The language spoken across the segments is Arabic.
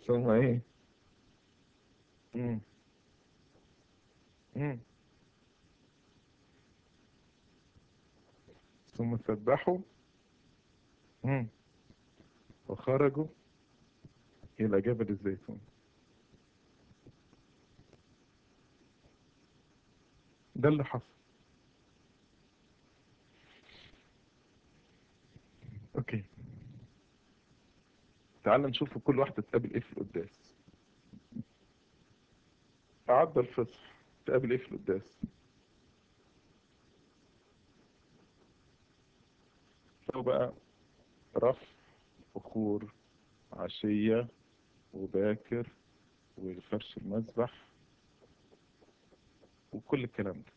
ثم ايه؟ مم. مم. ثم سبحوا. مم. وخرجوا إلى جبل الزيتون. ده اللي حصل. اوكي، تعال نشوف كل واحدة تقابل ايه في القداس. عدى الفصح تقابل ايه في القداس؟ هو بقى رف، بخور، عشية، وباكر، وفرش المذبح، وكل الكلام ده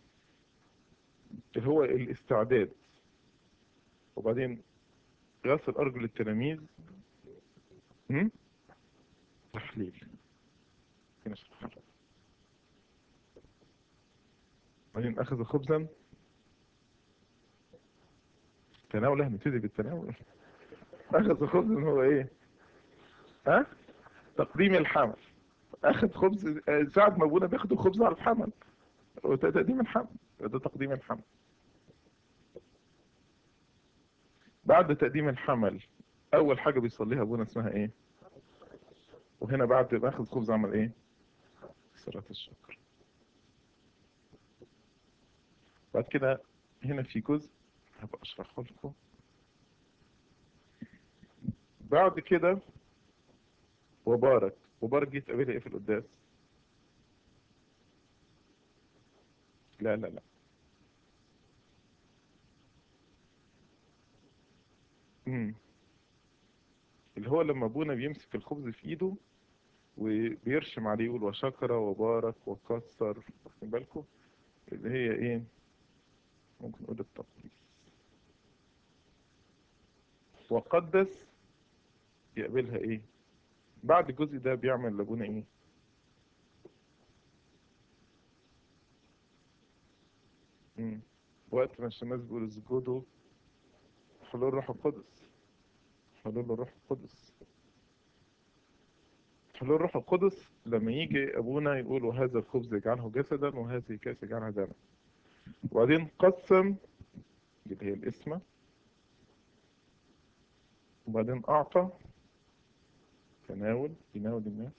اللي هو الاستعداد. وبعدين غسل أرجل التلاميذ. هم؟ تحليل. في نفس الحالة. بعدين أخذ خبزا. تناول، هنبتدي بالتناول. أخذ خبزا هو إيه؟ ها؟ تقديم الحمل. أخذ خبز. ساعة ما أبونا بياخد الخبز على الحمل، وده تقديم الحمل. ده تقديم الحمل. بعد تقديم الحمل أول حاجة بيصليها أبونا اسمها إيه؟ وهنا بعد ما أخذ خبز عمل إيه؟ صلاة الشكر. بعد كده هنا في جزء هبقى أشرحه لكم. بعد كده وبارك. وبارك دي تقابلها إيه في القداس؟ لا لا لا. مم. اللي هو لما أبونا بيمسك الخبز في إيده وبيرشم عليه يقول وشكر وبارك وكسر. واخدين بالكم؟ اللي هي إيه؟ ممكن نقول التقديس. وقدس يقابلها إيه؟ بعد الجزء ده بيعمل لأبونا إيه؟ مم. وقت ما الشماس بيقول اسجدوا حلول روح القدس. حلول الروح القدس. حلول روح القدس لما يجي أبونا يقول وهذا الخبز يجعله جسدا وهذه كاس يجعلها دما. وبعدين قسم، اللي هي الاسمة. وبعدين أعطى، تناول، يناول الناس.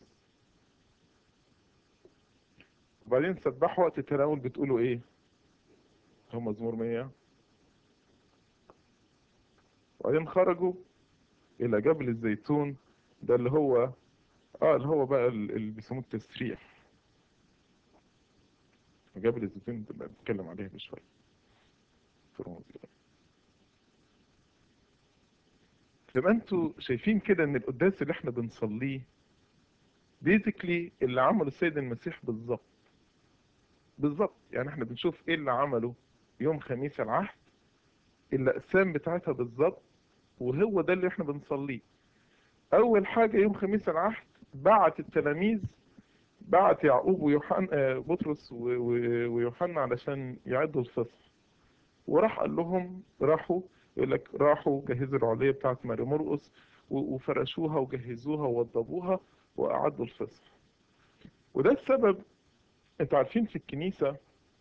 وبعدين سبحوا وقت التناول بتقولوا إيه؟ هم مزمور 100. وبعدين خرجوا إلى جبل الزيتون. ده اللي هو اللي هو بقى اللي بيسموه التسريح. جبل الزيتون ده اللي هنتكلم عليه بشوية في رمز. يبقى انتوا شايفين كده ان القداس اللي احنا بنصليه بيزيكلي اللي عمله السيد المسيح بالظبط. بالظبط، يعني احنا بنشوف ايه اللي عمله يوم خميس العهد، الاقسام بتاعتها بالظبط، وهو ده اللي احنا بنصليه. اول حاجة يوم خميس العهد بعت التلاميذ، بعت يعقوب ويوحنا، بطرس ويوحنا علشان يعدوا الفصح. وراح قال لهم راحوا، يقول لك راحوا جهزوا العلية بتاعت ماري مرقس وفرشوها وجهزوها ووضبوها وأعدوا الفصح. وده السبب. انتوا عارفين في الكنيسة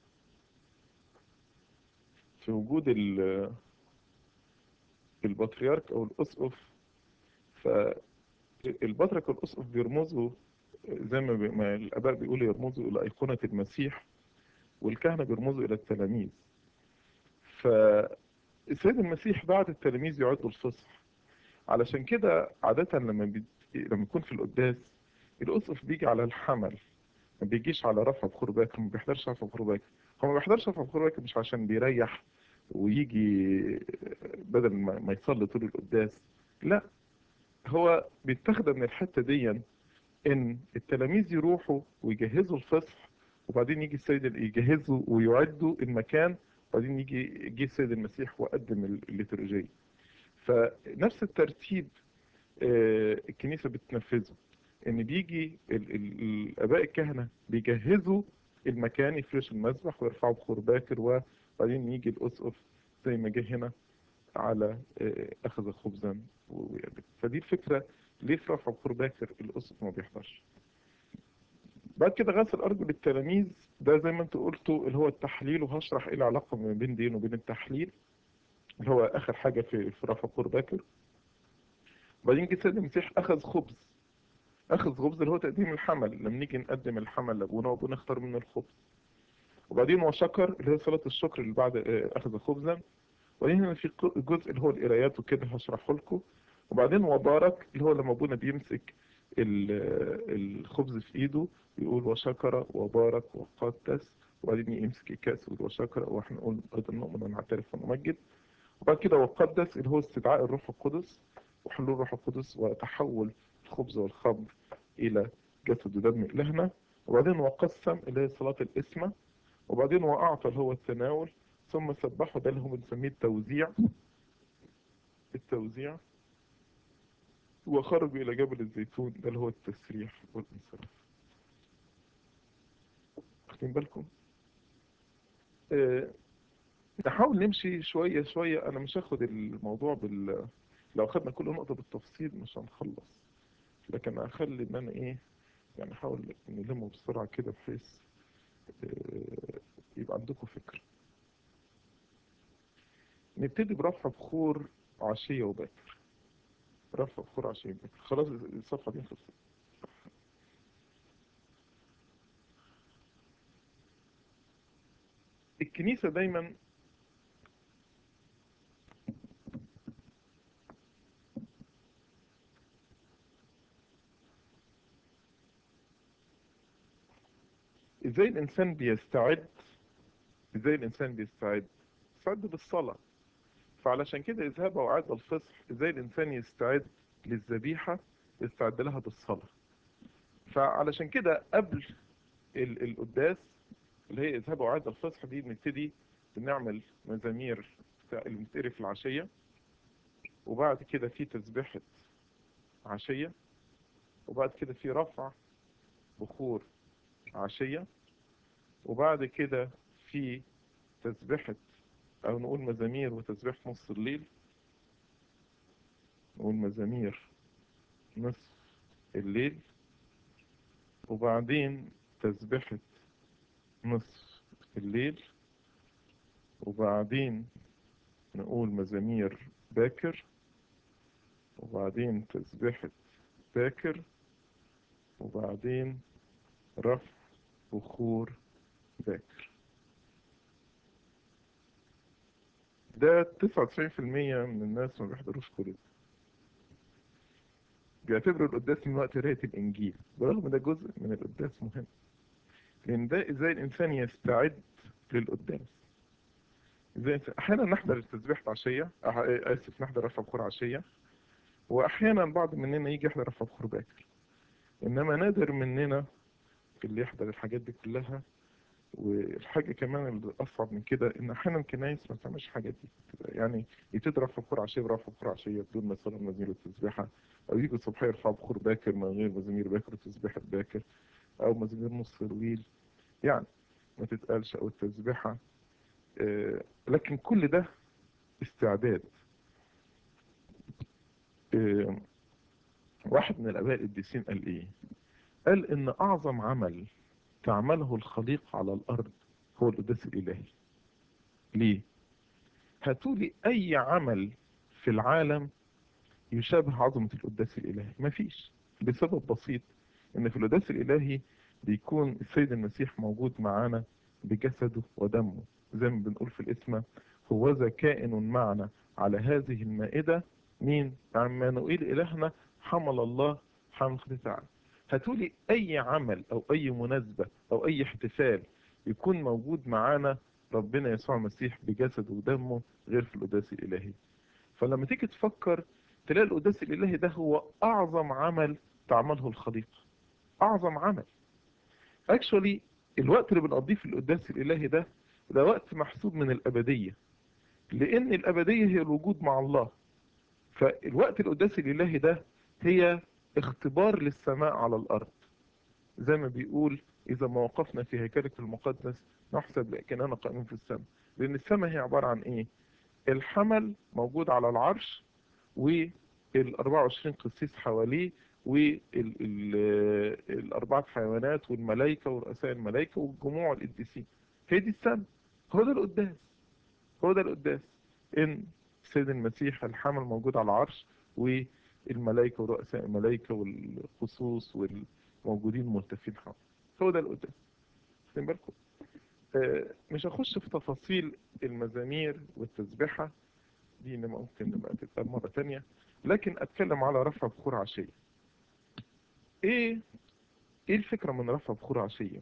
في وجود البطريرك او الاسقف. فالبطرك والاسقف بيرمزوا زي ما الاباء بيقولوا يرمزوا الى ايقونة المسيح، والكهنة بيرمزوا الى التلاميذ. فالسيد المسيح بعد التلاميذ يعدوا الفصح. علشان كده عادة لما يكون في القداس الاسقف بيجي على الحمل، ما بيجيش على رفع بخور باكر، ما بيحضرش رفع بخور باكر. هو ما بيحضرش رفع بخور باكر مش عشان بيريح ويجي بدل ما يصلي طول القداس. لا، هو بيتاخد من الحتة دي ان التلاميذ يروحوا ويجهزوا الفصح، وبعدين يجي السيد يجهزوا ويعدوا المكان، وبعدين يجي السيد المسيح وقدم الليتورجية. فنفس الترتيب الكنيسة بتنفذه. ان بيجي الاباء الكهنة بيجهزوا المكان، يفرشوا المذبح ويرفعوا بخور باكر، وبعدين يجي الاسقف زي ما جه هنا على اخذ خبزا ويقدم. فدي الفكرة ليه في رفع بخور باكر الأسقف ما بيحضرش؟ بعد كده غسل أرجل التلاميذ، ده زي ما انتوا قلتوا اللي هو التحليل، وهشرح ايه العلاقة ما بين دين وبين التحليل اللي هو آخر حاجة في رفع بخور باكر. وبعدين جه السيد المسيح أخذ خبز، أخذ خبز اللي هو تقديم الحمل، لما نيجي نقدم الحمل لأبونا وأبونا اختار منه الخبز. وبعدين وشكر اللي هي صلاة الشكر اللي بعد أخذ خبزا. وبعدين هنا في جزء اللي هو القرايات وكده هشرحه لكم. وبعدين وبارك اللي هو لما ابونا بيمسك الخبز في ايده يقول وشكر وبارك وقدس، وبعدين يمسك الكاس ويقول وشكر، واحنا نقول ايضا نؤمن ونعترف ونمجد. وبعد كده وقدس اللي هو استدعاء الروح القدس وحلول الروح القدس وتحول الخبز والخمر الى جسد ودم الهنا. وبعدين وقسم اللي هي صلاة القسمة. وبعدين وأعطى اللي هو التناول. ثم سبحوا، ده اللي هو بنسميه التوزيع. التوزيع. وخرجوا إلى جبل الزيتون، ده اللي هو التسريح والانصراف. واخدين بالكم؟ آه، نحاول نمشي شوية شوية. أنا مش هاخد الموضوع لو خدنا كل نقطة بالتفصيل مش هنخلص، لكن هخلي إن أنا إيه، يعني أحاول نلمه بسرعة كده بحيث يبقى عندكم فكرة. نبتدي برفع بخور عشية وباكر. رفع بخور عشية وباكر، خلاص الصفحة دي خلصت. الكنيسة دايما ازاي الانسان بيستعد، ازاي الانسان بيستعد بالصلاة. فعلشان كده اذهب وعد الفصح، ازاي الانسان يستعد للذبيحة، يستعد لها بالصلاة. فعلشان كده قبل القداس اللي هي اذهب وعد الفصح دي بنبتدي بنعمل مزامير اللي بنتقري في العشية. وبعد كده في تسبيحة عشية. وبعد كده في رفع بخور عشية. وبعد كده في تسبيحة أو نقول مزامير وتسبيح نص الليل. نقول مزامير نصف الليل. وبعدين تسبيحة نصف الليل. وبعدين نقول مزامير باكر. وبعدين تسبيحة باكر. وبعدين رفع بخور باكر. ده 99% من الناس ما بيحضروش كل ده، بيعتبروا القداس من وقت قراية الإنجيل، برغم ده جزء من القداس مهم، لأن ده إزاي الإنسان يستعد للقداس. أحيانا نحضر تسبيحة عشية، آسف، نحضر رفع بخور عشية، وأحيانا بعض مننا يجي يحضر رفع بخور باكر. إنما نادر مننا اللي يحضر الحاجات دي كلها. والحاجة كمان اللي أصعب من كده إن أحيانا الكنايس ما بتعملش الحاجات دي، يعني يبتدي رفع بخور عشية برفع بخور عشية بدون ما يصلي مزامير التسبيحة، أو يجي الصبح يرفع بخور باكر من غير مزامير باكر وتسبيحة باكر، أو مزامير نص الليل يعني ما تتقالش، أو التسبيحة. لكن كل ده استعداد. آه، واحد من الآباء القديسين قال إيه؟ قال إن أعظم عمل تعمله الخليقة على الأرض هو القداس الإلهي. ليه؟ هاتولي أي عمل في العالم يشابه عظمة القداس الإلهي، مفيش. بسبب بسيط، إن في القداس الإلهي بيكون السيد المسيح موجود معانا بجسده ودمه، زي ما بنقول في الإسمة: هوذا كائن معنا على هذه المائدة. مين؟ عمانوئيل إلهنا حمل الله حمل خطية. هاتولي أي عمل أو أي مناسبة أو أي احتفال يكون موجود معانا ربنا يسوع المسيح بجسده ودمه غير في القداس الإلهي. فلما تيجي تفكر تلاقي القداس الإلهي ده هو أعظم عمل تعمله الخليقة. أعظم عمل. Actually الوقت اللي بنقضيه في القداس الإلهي ده وقت محسوب من الأبدية، لأن الأبدية هي الوجود مع الله. فالوقت القداس الإلهي ده هي اختبار للسماء على الأرض، زي ما بيقول: إذا ما وقفنا في هيكلك المقدس نحسب كأننا قائمين في السماء. لأن السماء هي عبارة عن إيه؟ الحمل موجود على العرش، ال 24 قسيس حواليه، والأربعة حيوانات والملائكة ورؤساء الملائكة والجموع القديسين. هي دي السنة، هو ده القداس، هو ده القداس. إن السيد المسيح الحمل موجود على العرش، والملائكة ورؤساء الملائكة والخصوص والموجودين ملتفين حوله، هو ده القداس. خدين بالكم؟ مش هخش في تفاصيل المزامير والتسبيحة دي، إن ممكن نبقى تتقال مرة تانية، لكن أتكلم على رفع بخور عشية. إيه إيه الفكرة من رفع بخور عشية؟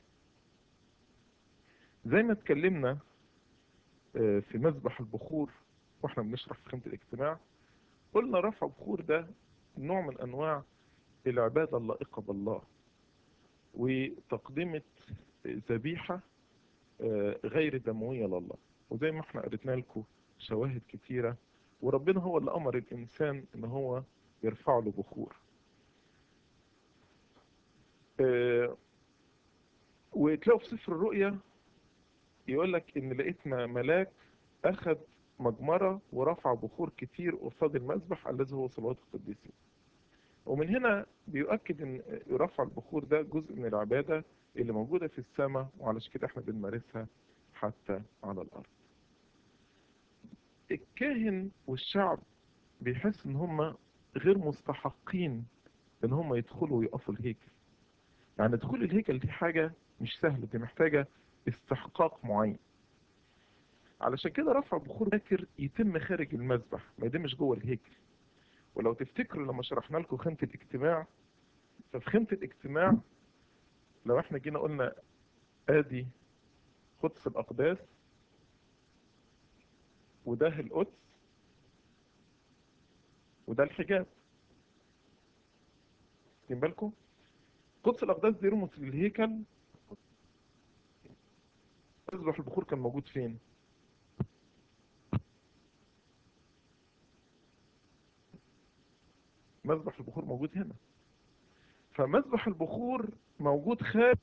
زي ما اتكلمنا في مذبح البخور واحنا بنشرح في خيمة الاجتماع، قلنا رفع بخور ده نوع من أنواع العبادة اللائقة بالله، وتقدمة ذبيحة غير دموية لله. وزي ما احنا قريتنا لكم شواهد كتيرة، وربنا هو اللي أمر الإنسان إن هو يرفع له بخور. وتلاقوا في سفر الرؤيا يقول لك إن لقيتنا ملاك أخذ مجمرة ورفع بخور كتير قصاد المذبح الذي هو صلوات القديسين. ومن هنا بيؤكد إن رفع البخور ده جزء من العبادة اللي موجودة في السماء، وعلشان كده احنا بنمارسها حتى على الأرض. الكاهن والشعب بيحس إن هم غير مستحقين إن هم يدخلوا ويقفوا الهيكل. يعني دخول الهيكل دي حاجة مش سهلة، دي محتاجة استحقاق معين. علشان كده رفع بخور باكر يتم خارج المذبح، ما يتمش جوه الهيكل. ولو تفتكروا لما شرحنا لكم خيمة الاجتماع، ففي خيمة الاجتماع لو احنا جينا قلنا ادي قدس الاقداس، وده القدس، وده الحجاب. واخدين بالكم؟ قدس الاقداس دي رمز للهيكل. مذبح البخور كان موجود فين؟ مذبح البخور موجود هنا. فمذبح البخور موجود خارج،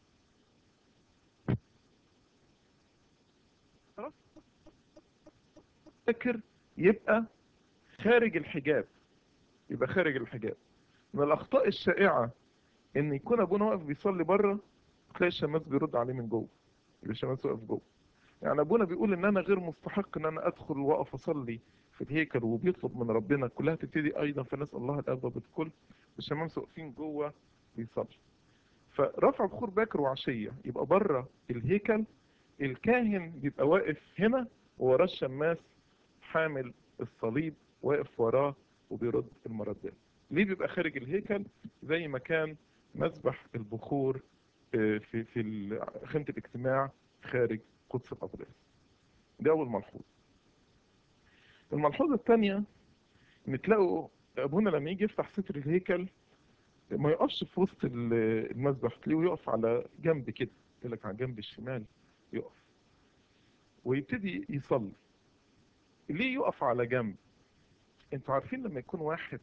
فاكر، يبقى خارج الحجاب، يبقى خارج الحجاب. من الاخطاء الشائعه ان يكون ابونا واقف بيصلي بره، تلاقي الشماس بيرد عليه من جوه، يبقى الشماس واقف جوه. يعني ابونا بيقول ان انا غير مستحق ان انا ادخل واقف اصلي في الهيكل، وبيطلب من ربنا كلها تبتدي ايضا فنسال الله الاب بالكل، الشماس واقفين جوه بيصلي. فرفع بخور باكر وعشيه يبقى بره الهيكل، الكاهن بيبقى واقف هنا ووراه الشماس حامل الصليب واقف وراه وبيرد المردات. ليه بيبقى خارج الهيكل؟ زي ما كان مذبح البخور في خيمة الاجتماع خارج قدس الأقداس. دي أول ملحوظة. الملحوظة الثانية إن تلاقوا أبونا لما يجي يفتح ستر الهيكل ما يقفش في وسط المذبح، تلاقيه يقف على جنب كده، يقول لك على جنب الشمال يقف ويبتدي يصلي. ليه يقف على جنب؟ انتوا عارفين لما يكون واحد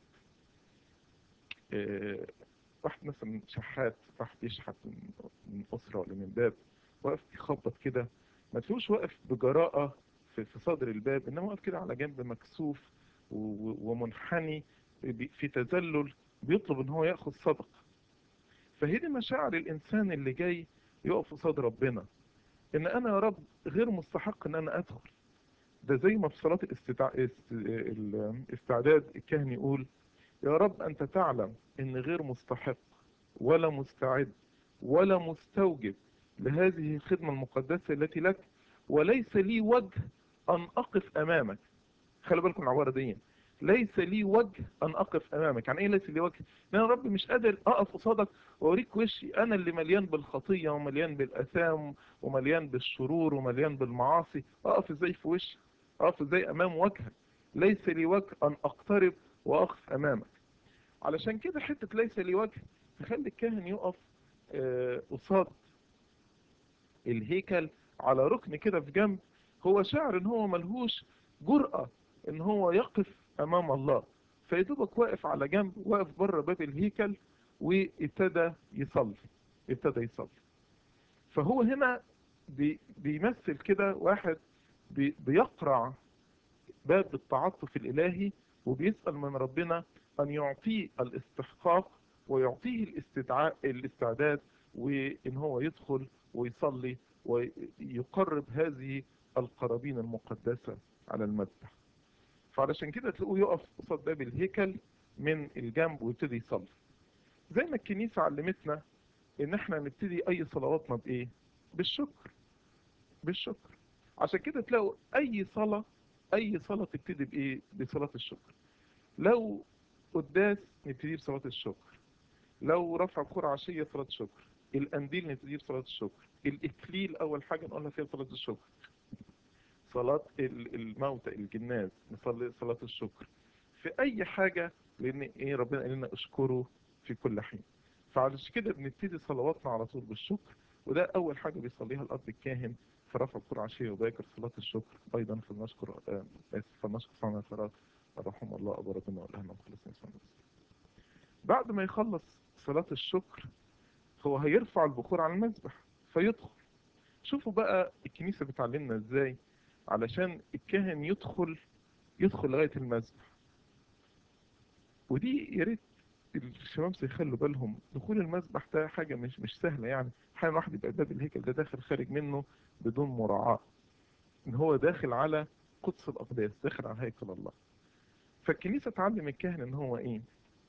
آه، واحد مثلا شحات راح يشحت من أسرة ولا من باب، واقف يخبط كده، ما تلاقوش واقف بجراءة في صدر الباب، إنما واقف كده على جنب مكسوف ومنحني في تذلل، بيطلب إن هو ياخد صدقة. فهي دي مشاعر الإنسان اللي جاي يقف قصاد ربنا، إن أنا يا رب غير مستحق إن أنا أدخل. ده زي ما في صلاة الاستعداد الكاهن يقول: يا رب أنت تعلم إن غير مستحق ولا مستعد ولا مستوجب لهذه الخدمة المقدسة التي لك، وليس لي وجه أن أقف أمامك. خلي بالكم من العبارة دي، ليس لي وجه أن أقف أمامك. يعني إيه ليس لي وجه؟ أنا يا رب مش قادر أقف قصادك وأوريك وشي، أنا اللي مليان بالخطية ومليان بالأثام ومليان بالشرور ومليان بالمعاصي، أقف إزاي في وشك؟ أقف إزاي أمام وجهك؟ ليس لي وجه أن أقترب وأقف أمامك. علشان كده حتة ليس لي وجه تخلي الكاهن يقف قصاد الهيكل على ركن كده في جنب، هو شاعر ان هو ملهوش جرأة ان هو يقف امام الله، فيدوبك واقف على جنب، واقف بره باب الهيكل وابتدى يصلي، ابتدى يصلي. فهو هنا بيمثل كده واحد بيقرع باب التعاطف الالهي وبيسأل من ربنا أن يعطيه الاستحقاق ويعطيه الاستعداد، وإن هو يدخل ويصلي ويقرب هذه القرابين المقدسة على المذبح. فعلشان كده تلاقوه يقف قصاد باب الهيكل من الجنب ويبتدي يصلي. زي ما الكنيسة علمتنا ان احنا نبتدي اي صلواتنا بايه؟ بالشكر. بالشكر. عشان كده تلاقوا اي صلاة تبتدي بايه؟ بصلاة الشكر. لو قداس نبتدي بصلاة الشكر، لو رفع بخور عشية صلاة شكر، القنديل نبتدي بصلاة الشكر، الإكليل أول حاجة نقولها فيها صلاة الشكر، صلاة الموتى الجناز نصلي صلاة الشكر، في أي حاجة، لأن إيه ربنا قال لنا اشكره في كل حين. فعلشان كده بنبتدي صلواتنا على طول بالشكر، وده أول حاجة بيصليها الأب الكاهن في رفع بخور عشية وباكر صلاة الشكر. أيضا فلنشكر صانع الخيرات رحم الله أبو ربنا والأهل مخلصين صلى الله. بعد ما يخلص صلاة الشكر هو هيرفع البخور على المذبح فيدخل. شوفوا بقى الكنيسة بتعلمنا ازاي علشان الكاهن يدخل لغاية المذبح. ودي يا ريت الشباب يخلوا بالهم، دخول المذبح ده حاجة مش سهلة. يعني احيانا واحد يبقى باب الهيكل ده داخل خارج منه بدون مراعاة ان هو داخل على قدس الأقداس، داخل على هيكل الله. فالكنيسة تعلم الكاهن ان هو ايه،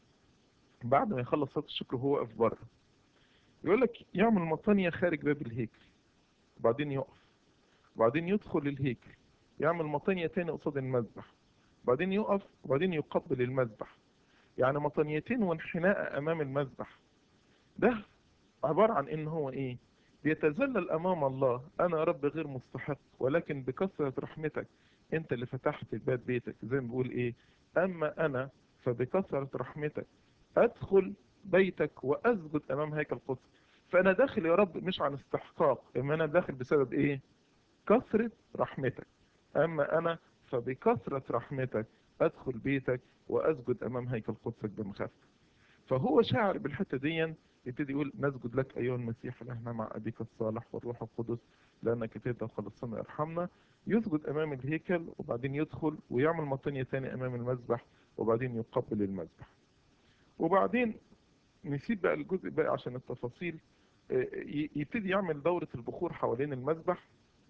بعد ما يخلص صلاة الشكر وهو واقف بره يقول لك يعمل مطانية خارج باب الهيكل، وبعدين يقف، وبعدين يدخل الهيكل يعمل مطانية تاني قصاد المذبح، وبعدين يقف، وبعدين يقبل المذبح. يعني مطانيتين وانحناء امام المذبح. ده عبارة عن ان هو ايه، بيتذلل امام الله. انا يا رب غير مستحق، ولكن بكثرة رحمتك انت اللي فتحت باب بيتك. زي ما بيقول ايه، اما انا فبكثرة رحمتك ادخل بيتك واسجد امام هيكل القدس. فانا داخل يا رب مش عن استحقاق، اما انا داخل بسبب ايه، كثرة رحمتك. اما انا فبكثرة رحمتك ادخل بيتك واسجد امام هيكل قدسك بمخافة. فهو شاعر بالحتة دي، يبتدي يقول نسجد لك ايها المسيح لهنا مع ابيك الصالح والروح القدس لانك اتيت وخلصنا ارحمنا. يسجد امام الهيكل، وبعدين يدخل ويعمل مطنية تاني امام المذبح، وبعدين يقبل المذبح. وبعدين نسيب بقى الجزء بقى عشان التفاصيل. يبتدي يعمل دورة البخور حوالين المذبح.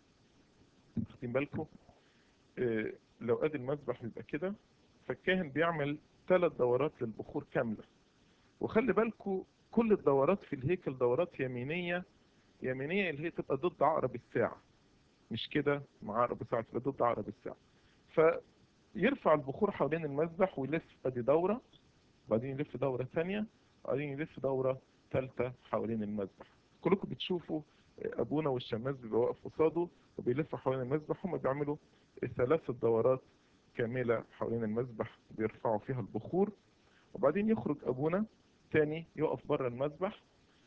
واخدين بالكم؟ لو ادي المذبح يبقى كده، فالكاهن بيعمل 3 دورات للبخور كاملة. وخلي بالكم كل الدورات في الهيكل دورات يمينية. يمينية اللي هي تبقى ضد عقرب الساعة، مش كده مع عقرب الساعة، تبقى ضد عقرب الساعة. فيرفع البخور حوالين المذبح ويلف ادي دورة، بعدين يلف دورة ثانية، بعدين يلف دورة ثالثة حوالين المذبح. كلكم بتشوفوا ابونا والشماس بيبقى واقف قصاده وبيلف حوالين المذبح. هم بيعملوا 3 دورات كاملة حوالين المذبح بيرفعوا فيها البخور. وبعدين يخرج ابونا تاني يقف بره المذبح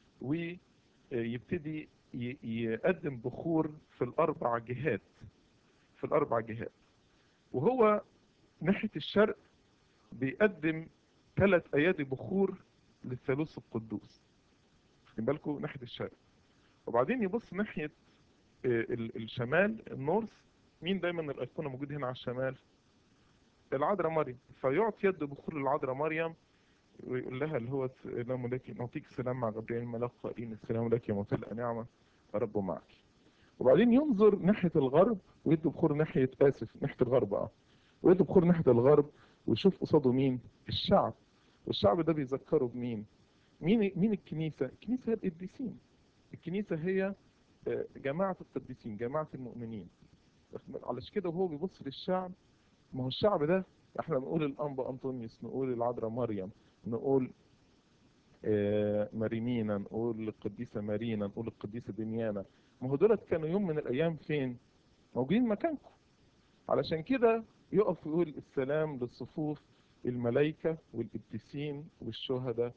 ويبتدي يقدم بخور في الاربع جهات. في الاربع جهات. وهو ناحية الشرق بيقدم 3 ايادي بخور للثالوث القدوس. خدين بالكم ناحية الشرق. وبعدين يبص ناحية الشمال النورث. مين دايما الايقونة موجود هنا على الشمال؟ العذراء مريم. فيعطي يد بخور للعذراء مريم ويقول لها اللي هو السلام لك، نعطيك السلام مع جبريل الملاك قائلين السلام لك يا ممتلئة نعمة الرب معك. وبعدين ينظر ناحية الغرب ويدي بخور ناحية ناحية الغرب ويدي بخور ناحية الغرب، ويشوف قصاده مين؟ الشعب. والشعب ده بيذكره بمين؟ مين الكنيسة؟ الكنيسة هي القديسين. الكنيسة هي جماعة القديسين، جماعة المؤمنين. علشان كده وهو بيبص للشعب، ما هو الشعب ده احنا نقول الانبا انطونيوس، نقول العذراء مريم، نقول مارينينا، نقول القديسة مارينا، نقول القديسة دميانة. ما هو دولت كانوا يوم من الايام فين؟ موجودين مكانكم. علشان كده يقف ويقول السلام للصفوف الملائكة والقديسين والشهداء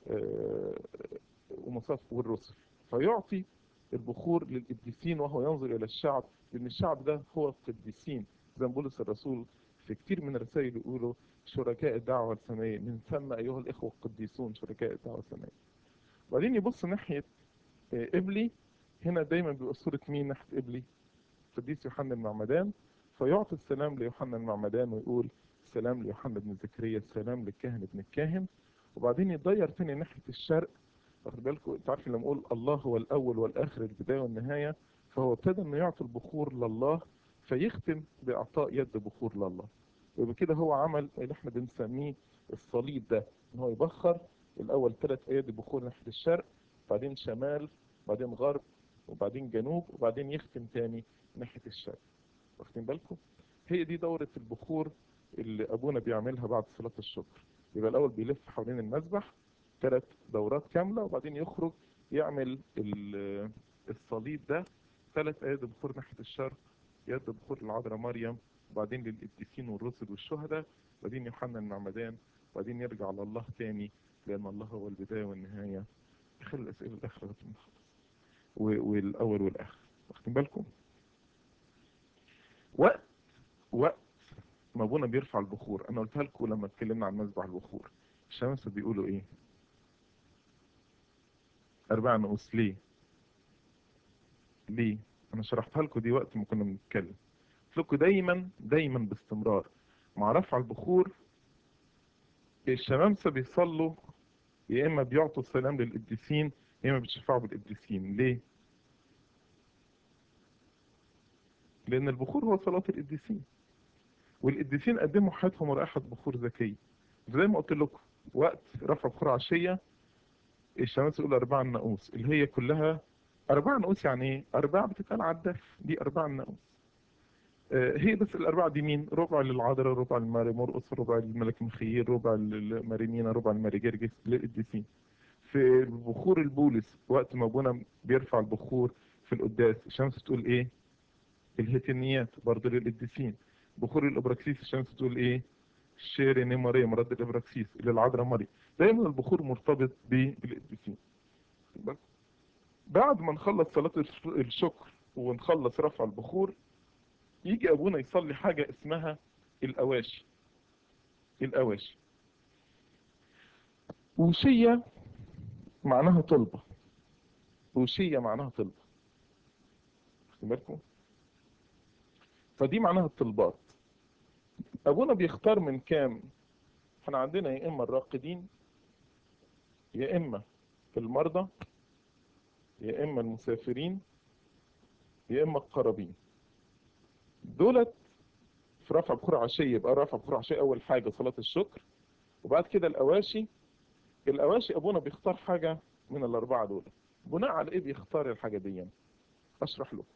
ومصاف والرسل. فيعطي البخور للقديسين وهو ينظر الى الشعب، لان الشعب ده هو القديسين. زي ما بولس الرسول في كتير من الرسائل يقولوا شركاء الدعوة السمائية، من ثم ايها الاخوة القديسون شركاء الدعوة السمائية. وبعدين يبص ناحية قبلي. هنا دايما بيبقى صورة مين ناحية قبلي؟ قديس يوحنا المعمدان. فيعطي السلام ليوحنا المعمدان ويقول السلام ليوحنا بن زكريا، السلام للكاهن ابن الكاهن، وبعدين يتغير تاني ناحية الشرق. واخد بالكم؟ انتوا عارفين لما اقول الله هو الاول والاخر، البدايه والنهايه، فهو ابتدى انه يعطي البخور لله، فيختم باعطاء يد بخور لله. يبقى كده هو عمل اللي احنا بنسميه الصليب ده، ان هو يبخر الاول 3 ايادي بخور ناحيه الشرق، بعدين شمال، بعدين غرب، وبعدين جنوب، وبعدين يختم تاني ناحيه الشرق. واخدين بالكم؟ هي دي دوره البخور اللي ابونا بيعملها بعد صلاه الشكر. يبقى الاول بيلف حوالين المذبح 3 دورات كاملة، وبعدين يخرج يعمل الصليب ده 3 ايادي بخور ناحية الشرق، يد بخور للعذراء مريم، وبعدين للقديسين والرسل والشهداء، وبعدين يوحنا المعمدان، وبعدين يرجع لله تاني، لأن الله هو البداية والنهاية. خلي الأسئلة الآخرة خالص، والأول والآخر. واخدين بالكم؟ وقت ما ابونا بيرفع البخور، انا قلتها لكم لما اتكلمنا عن مذبح البخور، الشمس بيقولوا ايه؟ 4 نقوس. ليه؟ انا شرحتها لكم دي وقت ما كنا بنتكلم. قلت لكم دايما باستمرار مع رفع البخور الشمامسة بيصلوا، يا اما بيعطوا السلام للقديسين، يا اما بيتشفعوا بالقديسين. ليه؟ لان البخور هو صلاة القديسين، والقديسين قدموا حياتهم رائحة بخور زكية. زي ما قلت لكم، وقت رفع بخور عشية الشمامسة يقولوا 4 نقوس، اللي هي كلها 4 نقوس. يعني ايه 4؟ بتتقال على الدف، دي 4 نقوس. هي بس الأربعة دي مين؟ ربع للعذراء، ربع لماري مرقس، ربع للملك مخيل، ربع لمارينينا، ربع لماري جرجس، للقديسين. في بخور البولس وقت ما ابونا بيرفع البخور في القداس، الشمس تقول ايه؟ الهيتينيات برضه للقديسين. بخور الابراكسيس الشمس تقول ايه؟ شيريني ماريا، مرد الابراكسيس للعذراء مريم. دايما البخور مرتبط بالقديسين. بعد ما نخلص صلاة الشكر ونخلص رفع البخور، يجي ابونا يصلي حاجة اسمها الأواشي. الأواشي وشية معناها طلبة، وشية معناها طلبة. خدوا بالكم؟ فدي معناها الطلبات. أبونا بيختار من كام؟ احنا عندنا يا إما الراقدين، يا إما المرضى، يا إما المسافرين، يا إما القرابين. دولت في رفع بخور عشية. يبقى رفع بخور عشية أول حاجة صلاة الشكر، وبعد كده الأواشي. الأواشي أبونا بيختار حاجة من الأربعة دول. بناء على إيه بيختار الحاجة دي؟ أشرح له.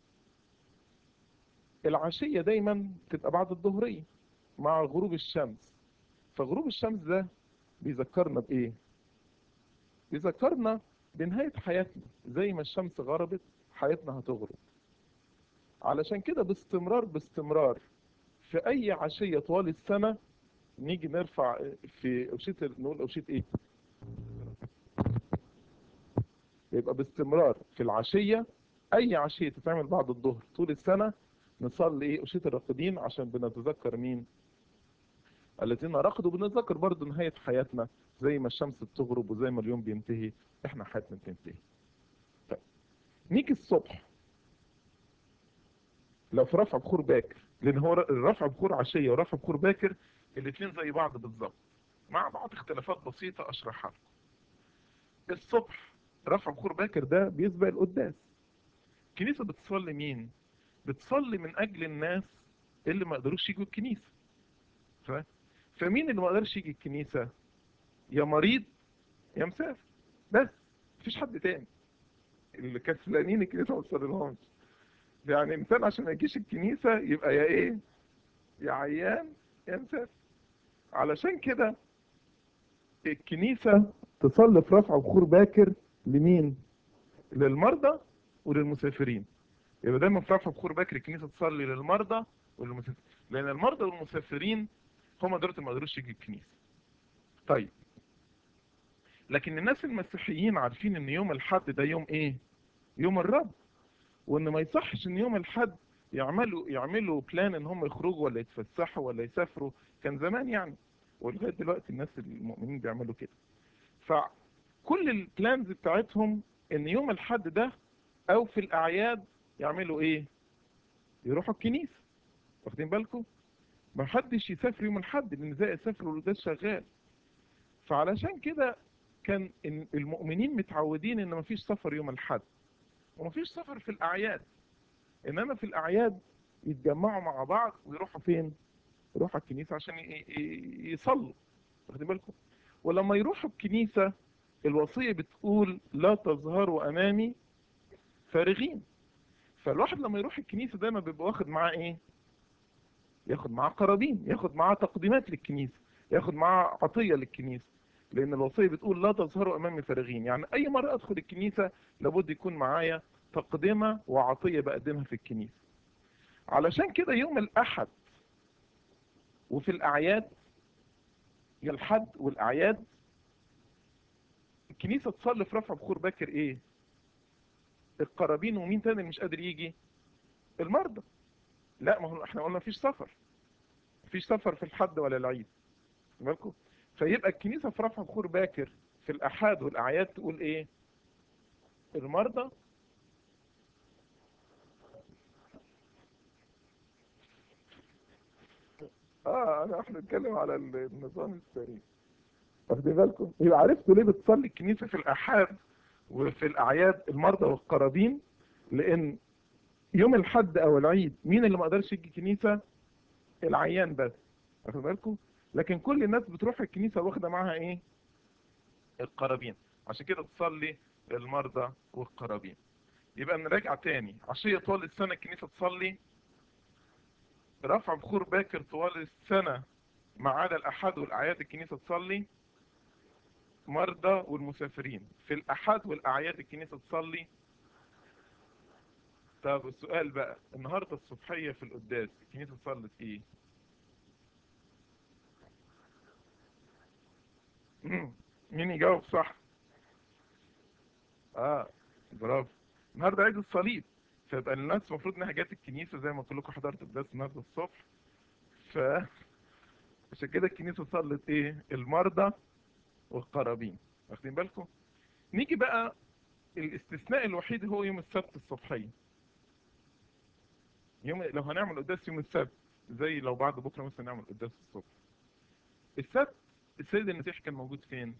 العشية دايما تبقى بعد الظهرية مع غروب الشمس. فغروب الشمس ده بيذكرنا بإيه؟ بيذكرنا بنهاية حياتنا. زي ما الشمس غربت حياتنا هتغرب. علشان كده باستمرار في أي عشية طوال السنة نيجي نرفع في أوشية، نقول أوشية إيه؟ يبقى باستمرار في العشية، أي عشية تتعمل بعد الظهر طول السنة نصلي إيه؟ أوشية الراقدين، عشان بنتذكر مين؟ الذين رقدوا. بنتذكر برضه نهاية حياتنا، زي ما الشمس بتغرب وزي ما اليوم بينتهي احنا حياتنا بتنتهي. طيب نيجي الصبح لو في رفع بخور باكر، لان هو رفع بخور عشية ورفع بخور باكر الاثنين زي بعض بالظبط، مع بعض اختلافات بسيطة اشرحها لكم. الصبح رفع بخور باكر ده بيسبق القداس. الكنيسة بتصلي مين؟ بتصلي من اجل الناس اللي ما قدروش يجوا الكنيسة. فمين اللي ما قدرش يجي الكنيسة؟ يا مريض يا مسافر، بس مفيش حد تاني. اللي كسلانين الكنيسة ما تصليلهمش. يعني انسان عشان ما يجيش الكنيسة يبقى يا ايه؟ يا عيان يا مسافر. علشان كده الكنيسة تصلي في رفع بخور باكر لمين؟ للمرضى وللمسافرين. يبقى دايما في رفع بخور باكر الكنيسة تصلي للمرضى وللمسافرين، لان المرضى والمسافرين هم دول اللي ما قدروش يجي الكنيسة. طيب لكن الناس المسيحيين عارفين ان يوم الحد ده يوم ايه؟ يوم الرب، وان ما يصحش ان يوم الحد يعملوا بلان ان هم يخرجوا ولا يتفسحوا ولا يسافروا. كان زمان يعني، ولغايه دلوقتي الناس المؤمنين بيعملوا كده. فكل البلانز بتاعتهم ان يوم الحد ده او في الاعياد يعملوا ايه؟ يروحوا الكنيسه. واخدين بالكم؟ ما حدش يسافر يوم الحد لان زي يسافر والقداس شغال. فعلشان كده كان المؤمنين متعودين ان مفيش سفر يوم الحد ومفيش سفر في الاعياد، انما في الاعياد يتجمعوا مع بعض ويروحوا فين؟ يروحوا الكنيسه عشان يصلوا، واخدين بالكم؟ ولما يروحوا الكنيسه الوصيه بتقول لا تظهروا امامي فارغين. فالواحد لما يروح الكنيسه دايما بيبقى واخد معاه ايه؟ ياخد معاه قرابين، ياخد معاه تقديمات للكنيسه، ياخد معاه عطيه للكنيسه، لان الوصيه بتقول لا تظهروا امامي فارغين. يعني اي مره ادخل الكنيسه لابد يكون معايا تقدمه وعطيه بقدمها في الكنيسه. علشان كده يوم الاحد وفي الاعياد، يوم الحد والاعياد الكنيسه تصلي في رفع بخور باكر ايه؟ القرابين. ومين تاني اللي مش قادر يجي؟ المرضى. لا، ما هو احنا قلنا مفيش سفر، مفيش سفر في الحد ولا العيد، خد بالكم؟ فيبقى الكنيسه في رفع بخور باكر في الاحاد والاعياد تقول ايه؟ المرضى. احنا بنتكلم على النظام السري، واخدين بالكم؟ يبقى عرفتوا ليه بتصلي الكنيسه في الاحاد وفي الاعياد المرضى والقرابين؟ لان يوم الحد او العيد مين اللي ما قدرش يجي الكنيسه؟ العيان بس، واخد بالكم؟ لكن كل الناس بتروح الكنيسه واخده معاها ايه؟ القرابين. عشان كده تصلي المرضى والقرابين. يبقى نراجع تاني: عشيه طوال السنه الكنيسه تصلي، رفع بخور باكر طوال السنه ما عدا الاحاد والاعياد الكنيسه تصلي، مرضى والمسافرين في الاحاد والاعياد الكنيسه تصلي. طب السؤال بقى، النهارده الصبحيه في القداس الكنيسه صلت ايه؟ مين يجاوب صح؟ اه، برافو. النهارده عيد الصليب، فيبقى الناس المفروض انها جت الكنيسه زي ما كلكم حضرتوا القداس النهارده الصبح. فعشان كده الكنيسه صلت ايه؟ المرضى والقرابين، واخدين بالكم؟ نيجي بقى الاستثناء الوحيد هو يوم السبت الصبحيه. لو هنعمل قداس يوم السبت، زي لو بعد بكره مثلا نعمل قداس الصبح، السبت السيد المسيح كان موجود فين؟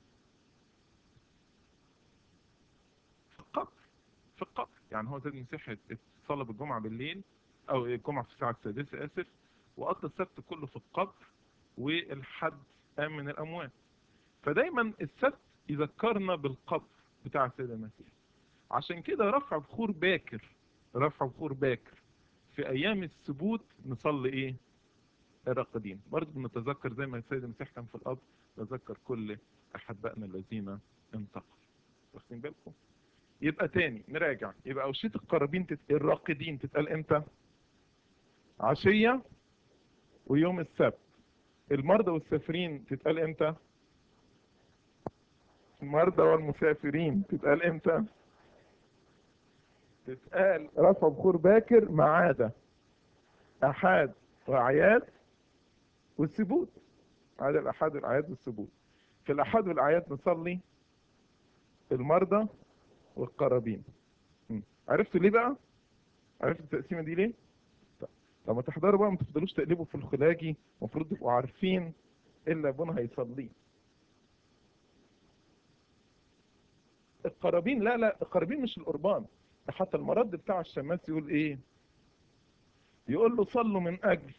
في القبر. في القبر، يعني هو السيد المسيح اتصلب الجمعه بالليل او الجمعه في الساعه السادسه، اسف، وقضى السبت كله في القبر، والحد قام من الاموات. فدايما السبت يذكرنا بالقبر بتاع السيد المسيح. عشان كده رفع بخور باكر، رفع بخور باكر في ايام السبوت نصلي ايه؟ الراقدين. برضه بنتذكر زي ما السيد المسيح كان في القبر، نتذكر كل احبائنا الذين انتقلوا، واخدين بالكم؟ يبقى تاني نراجع: يبقى أوشية القرابين الراقدين تتقال امتى؟ عشية ويوم السبت. المرضى والسافرين تتقال امتى؟ المرضى والمسافرين تتقال امتى؟ تتقال رفع بخور باكر ما عدا احاد واعياد والسبوت، عدا الاحاد والاعياد والسبوت. في الاحاد والاعياد نصلي المرضى والقرابين. عرفتوا ليه بقى؟ عرفتوا التقسيمه دي ليه؟ طب لما تحضروا بقى ما تفضلوش تقلبوا في الخلاجي، المفروض تبقوا عارفين ايه اللي ابونا هيصليه. القرابين، لا القرابين مش القربان. حتى المرد بتاع الشماس يقول ايه؟ يقول له صلوا من اجل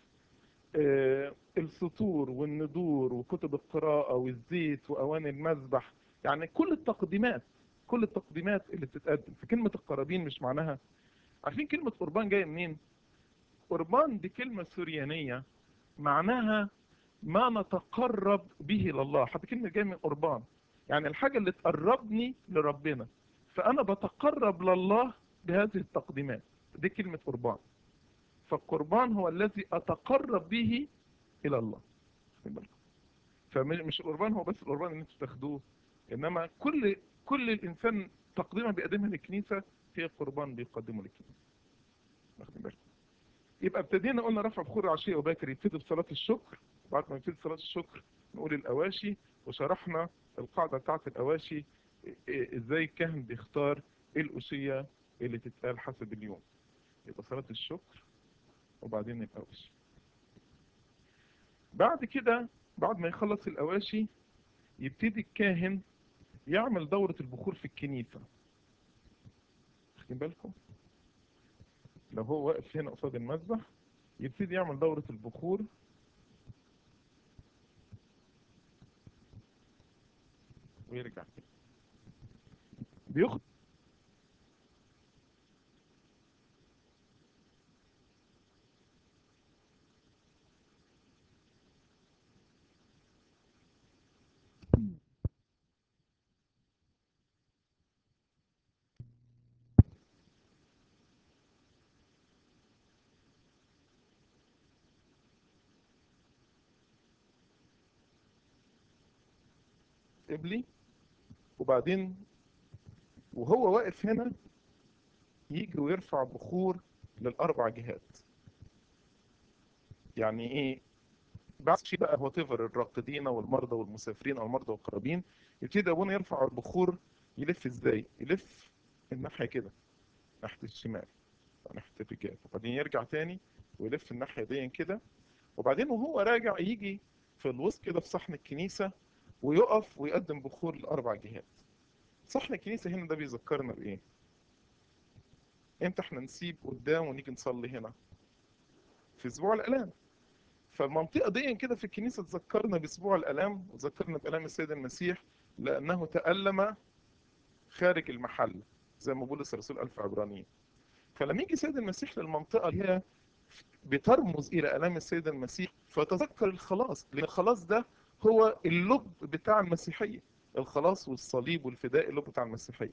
السطور والندور وكتب القراءة والزيت واواني المذبح. يعني كل التقديمات، كل التقديمات اللي بتتقدم في كلمة القرابين. مش معناها، عارفين كلمة قربان جاية منين؟ قربان دي كلمة سوريانية معناها ما نتقرب به لله. حتى كلمة جاية من قربان، يعني الحاجة اللي تقربني لربنا، فأنا بتقرب لله بهذه التقديمات. دي كلمة قربان. فالقربان هو الذي أتقرب به إلى الله. فمش القربان هو بس القربان اللي انتوا تاخدوه، إنما كل الإنسان تقديمه بيقدمها للكنيسة هي قربان بيقدمه للكنيسة، واخدين بالكم؟ يبقى ابتدينا قلنا رفع بخور عشية وباكر يبتدي بصلاة الشكر. بعد ما يبتدي صلاة الشكر نقول الأواشي، وشرحنا القاعدة بتاعت الأواشي، ازاي الكاهن بيختار ايه الأوشية اللي تتقال حسب اليوم. يبقى صلاة الشكر وبعدين الأواشي. بعد كده بعد ما يخلص الأواشي يبتدي الكاهن يعمل دورة البخور في الكنيسة. واخدين بالكم؟ لو هو واقف هنا قصاد المذبح يبتدي يعمل دورة البخور ويرجع تاني. بيخرج قبلي، وبعدين وهو واقف هنا يجي ويرفع بخور للأربع جهات. يعني إيه؟ بعد شيء بقى هو تفر الراقدين والمرضى والمسافرين أو المرضى والقرابين، يبتدي أبونا يرفع البخور. يلف إزاي؟ يلف الناحية كده، ناحية الشمال، ناحية الرجال، وبعدين يرجع تاني ويلف الناحية دي كده، وبعدين وهو راجع يجي في الوسط كده في صحن الكنيسة ويقف ويقدم بخور لأربع جهات. صحن الكنيسة هنا ده بيذكرنا بإيه؟ امتى احنا نسيب قدام ونيجي نصلي هنا؟ في أسبوع الآلام. فالمنطقة دي كده في الكنيسة تذكرنا بأسبوع الآلام، وتذكرنا بآلام السيد المسيح لأنه تألم خارج المحل، زي ما بولس الرسول قال في عبرانيين. فلما يجي السيد المسيح للمنطقة اللي هي بترمز إلى آلام السيد المسيح، فتذكر الخلاص، لأن الخلاص ده هو اللب بتاع المسيحية. الخلاص والصليب والفداء اللب بتاع المسيحية.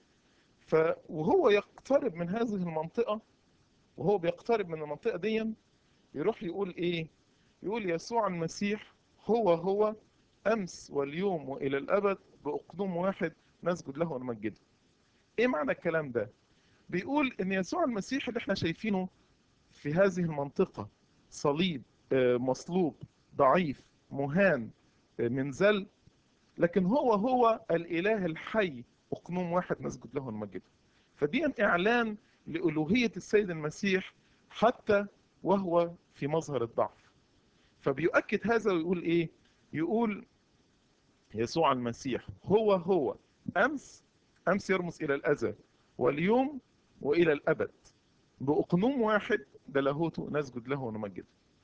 وهو يقترب من هذه المنطقة، وهو بيقترب من المنطقة دي يروح يقول إيه؟ يقول يسوع المسيح هو أمس واليوم وإلى الأبد بأقدوم واحد نسجد له ونمجده. إيه معنى الكلام ده؟ بيقول إن يسوع المسيح اللي إحنا شايفينه في هذه المنطقة صليب، مصلوب، ضعيف، مهان، منزل، لكن هو الإله الحي أقنوم واحد نسجد له ونمجده. فدي إعلان لألوهية السيد المسيح حتى وهو في مظهر الضعف. فبيؤكد هذا ويقول إيه؟ يقول يسوع المسيح هو أمس. أمس يرمز إلى الأزل، واليوم وإلى الأبد بأقنوم واحد ده لاهوته نسجد له ونمجده.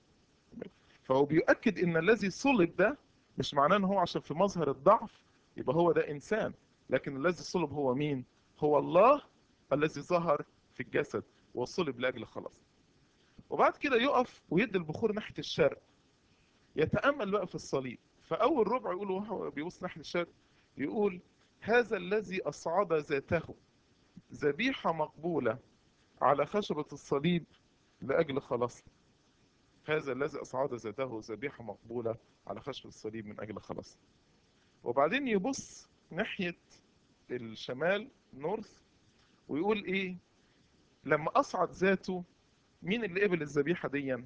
فهو بيؤكد ان الذي صلب ده مش معناه ان هو عشان في مظهر الضعف يبقى هو ده انسان، لكن الذي صلب هو مين؟ هو الله الذي ظهر في الجسد وصلب لاجل خلاص. وبعد كده يقف ويدي البخور ناحيه الشرق، يتامل بقى في الصليب. فاول ربع يقول وهو بيبص ناحيه الشرق يقول هذا الذي اصعد ذاته ذبيحه مقبوله على خشبه الصليب لاجل خلاصنا. هذا الذي أصعد ذاته ذبيحة مقبولة على خشب الصليب من أجل خلاص. وبعدين يبص ناحية الشمال نورث ويقول إيه؟ لما أصعد ذاته مين اللي قبل الذبيحة دي؟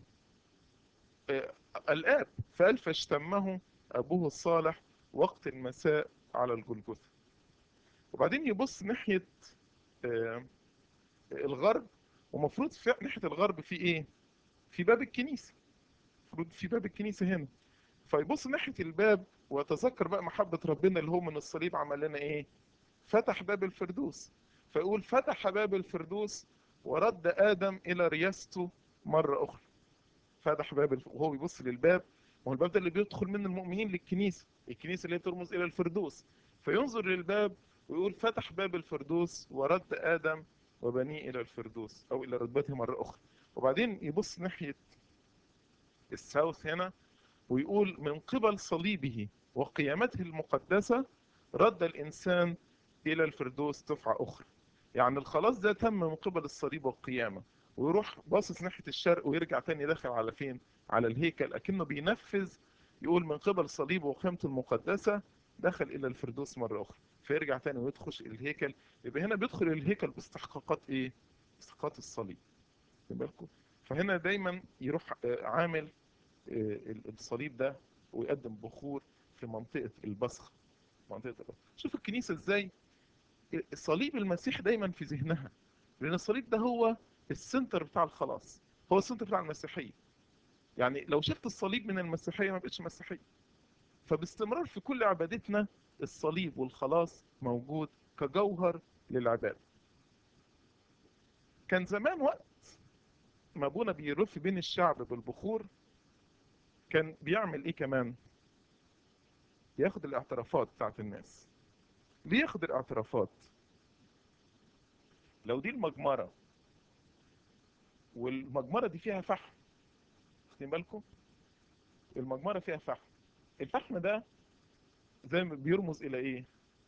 الآب. فقال فاشتمه أبوه الصالح وقت المساء على الجلجثة. وبعدين يبص ناحية آه، الغرب، ومفروض في ناحية الغرب في إيه؟ في باب الكنيسة. المفروض في باب الكنيسة هنا. فيبص ناحية الباب ويتذكر بقى محبة ربنا اللي هو من الصليب عمل لنا ايه؟ فتح باب الفردوس. فيقول فتح باب الفردوس ورد آدم إلى رياسته مرة أخرى. فتح وهو بيبص للباب، وهو الباب ده اللي بيدخل من المؤمنين للكنيسة، الكنيسة اللي هي ترمز إلى الفردوس. فينظر للباب ويقول فتح باب الفردوس ورد آدم وبنيه إلى الفردوس أو إلى رتبته مرة أخرى. وبعدين يبص ناحية الساوث هنا ويقول من قبل صليبه وقيامته المقدسة رد الإنسان إلى الفردوس دفعة أخرى. يعني الخلاص ده تم من قبل الصليب والقيامة. ويروح باصص ناحية الشرق ويرجع تاني داخل على فين؟ على الهيكل، أكنه بينفذ. يقول من قبل صليبه وقيامته المقدسة دخل إلى الفردوس مرة أخرى، فيرجع تاني ويدخل الهيكل. يبقى هنا بيدخل الهيكل باستحقاقات إيه؟ باستحقاقات الصليب. خد بالكم؟ فهنا دايما يروح عامل الصليب ده ويقدم بخور في منطقة البصخ. منطقة البصخ. شوف الكنيسة ازاي صليب المسيح دايما في ذهنها، لأن الصليب ده هو السنتر بتاع الخلاص، هو السنتر بتاع المسيحية. يعني لو شلت الصليب من المسيحية ما بقتش مسيحية. فباستمرار في كل عبادتنا الصليب والخلاص موجود كجوهر للعبادة. كان زمان وقت ما ابونا بيرف بين الشعب بالبخور كان بيعمل ايه كمان؟ ياخد الاعترافات بتاعت الناس. ليه ياخد الاعترافات؟ لو دي المجمرة والمجمرة دي فيها فحم، واخدين بالكم؟ المجمرة فيها فحم، الفحم ده زي ما بيرمز الى ايه؟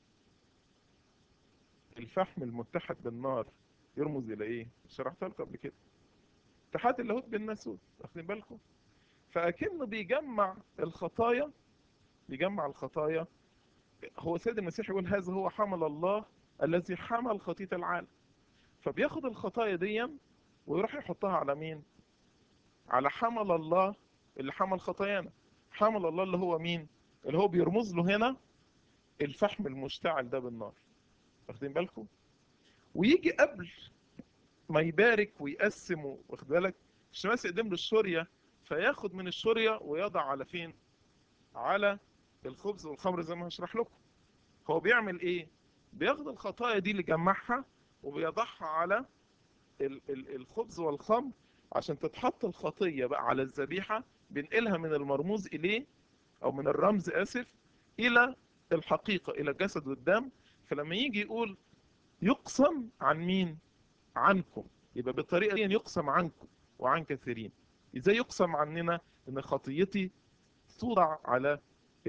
الفحم المتحد بالنار يرمز الى ايه؟ شرحتها لكم قبل كده، اتحاد اللاهوت بالناسوت، واخدين بالكم؟ فاكنه بيجمع الخطايا، بيجمع الخطايا. هو سيد المسيح يقول هذا هو حمل الله الذي حمل خطية العالم. فبياخد الخطايا دي ويروح يحطها على مين؟ على حمل الله اللي حمل خطايانا. حمل الله اللي هو مين؟ اللي هو بيرمز له هنا الفحم المشتعل ده بالنار، واخدين بالكم؟ ويجي قبل ما يبارك ويقسم، واخد بالك؟ الشماس يقدم له الشورية، فياخد من الشورية ويضع على فين؟ على الخبز والخمر زي ما هشرح لكم. هو بيعمل ايه؟ بياخد الخطايا دي اللي جمعها وبيضعها على الخبز والخمر عشان تتحط الخطية بقى على الذبيحة، بينقلها من المرموز إليه أو من الرمز آسف إلى الحقيقة، إلى الجسد والدم. فلما يجي يقول يقسم عن مين؟ عنكم، يبقى بالطريقة دي يقسم عنكم وعن كثيرين. إزاي يقسم عننا؟ إن خطيتي توضع على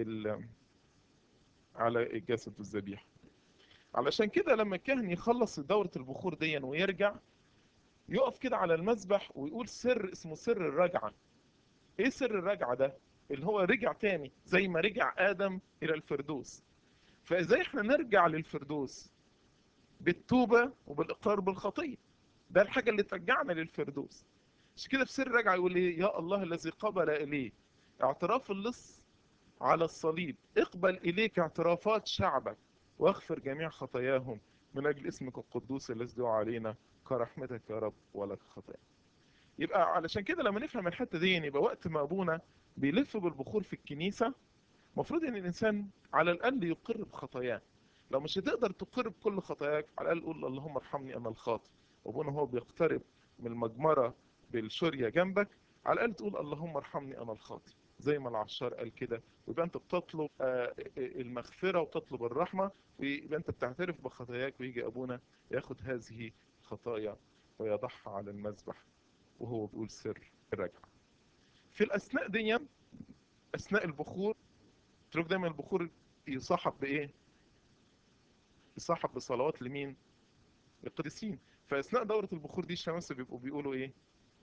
على الجسد والذبيحة. علشان كده لما الكاهن يخلص دورة البخور دي ويرجع يقف كده على المذبح ويقول سر اسمه سر الرجعة. ايه سر الرجعة ده؟ اللي هو رجع تاني زي ما رجع آدم إلى الفردوس. فإزاي احنا نرجع للفردوس؟ بالتوبة وبالإقرار بالخطية. ده الحاجة اللي ترجعنا للفردوس. مش كده في سر الرجعة يقول ايه؟ يا الله الذي قبل إليه اعتراف اللص على الصليب، اقبل إليك اعترافات شعبك واغفر جميع خطاياهم من أجل اسمك القدوس الذي دعا علينا كرحمتك يا رب ولك خطايا. يبقى علشان كده لما نفهم الحتة دي يبقى وقت ما أبونا بيلف بالبخور في الكنيسة المفروض ان الانسان على الاقل يقر بخطاياه. لو مش هتقدر تقر بكل خطاياك على الاقل قول اللهم ارحمني انا الخاطئ. وابونا هو بيقترب من المجمره بالشوريه جنبك على الاقل تقول اللهم ارحمني انا الخاطئ زي ما العشار قال كده. ويبقى انت بتطلب المغفره وتطلب الرحمه، ويبقى انت بتعترف بخطاياك، ويجي ابونا ياخد هذه الخطايا ويضعها على المذبح وهو بيقول سر الرجعه. في الاثناء دي، اثناء البخور، تروح دايما البخور يصاحب بايه؟ يصاحب بصلوات لمين؟ للقديسين. فاثناء دوره البخور دي الشمس بيبقوا بيقولوا ايه؟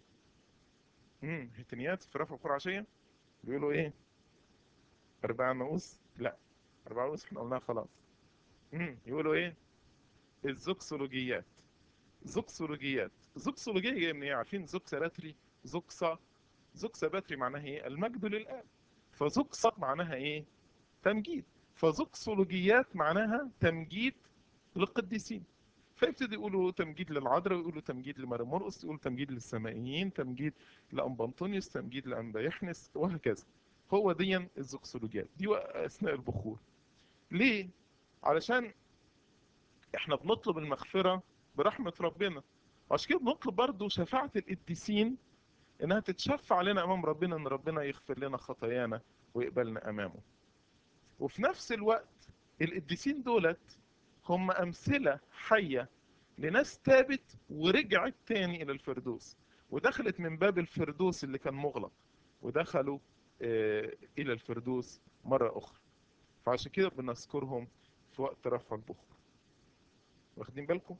هتنيات في رفع بخور عشيه بيقولوا ايه؟ اربع ناموس؟ لا، اربع ناموس احنا قلناها خلاص. يقولوا ايه؟ الزوكسولوجيات. زوكسولوجيات، زوكسولوجية جايه من ايه؟ عارفين زوكسا باتري؟ زوكسا، زوكسا باتري معناها ايه؟ المجد للآب. فزوكسا معناها ايه؟ تمجيد. فزوكسولوجيات معناها تمجيد للقديسين. فيبتدي يقولوا تمجيد للعذراء، ويقولوا تمجيد لماري مرقس، يقولوا تمجيد للسمائيين، تمجيد لأنبا أنطونيوس، تمجيد لأنبا يحنس، وهكذا. هو دي الزوكسولوجيات دي أثناء البخور. ليه؟ علشان احنا بنطلب المغفرة برحمة ربنا، وعشان كده بنطلب برضه شفاعة القديسين انها تتشفع علينا امام ربنا، ان ربنا يغفر لنا خطايانا ويقبلنا امامه. وفي نفس الوقت القديسين دولت هم أمثلة حية لناس تابت ورجعت تاني إلى الفردوس، ودخلت من باب الفردوس اللي كان مغلق ودخلوا إلى الفردوس مرة أخرى. فعشان كده بنذكرهم في وقت رفع البخور، واخدين بالكم؟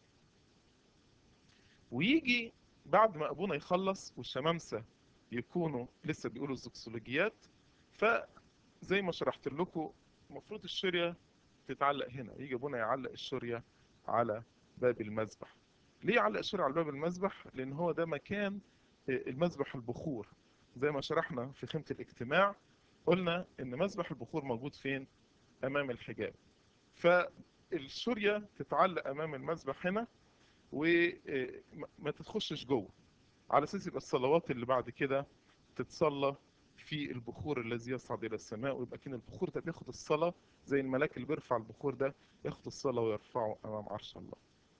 ويجي بعد ما أبونا يخلص والشمامسة يكونوا لسه بيقولوا الزوكسولوجيات، فزي ما شرحت لكم المفروض الشرية تتعلق هنا. يجي ابونا يعلق الشورية على باب المذبح. ليه يعلق الشورية على باب المذبح؟ لان هو ده مكان المذبح البخور. زي ما شرحنا في خيمة الاجتماع قلنا ان مذبح البخور موجود فين؟ امام الحجاب. فالشورية تتعلق امام المذبح هنا وما تتخشش جوه، على اساس يبقى الصلوات اللي بعد كده تتصلى في البخور الذي يصعد الى السماء، ويبقى كده البخور ده بياخد الصلاه زي الملاك اللي بيرفع البخور ده، ياخد الصلاه ويرفعه امام عرش الله.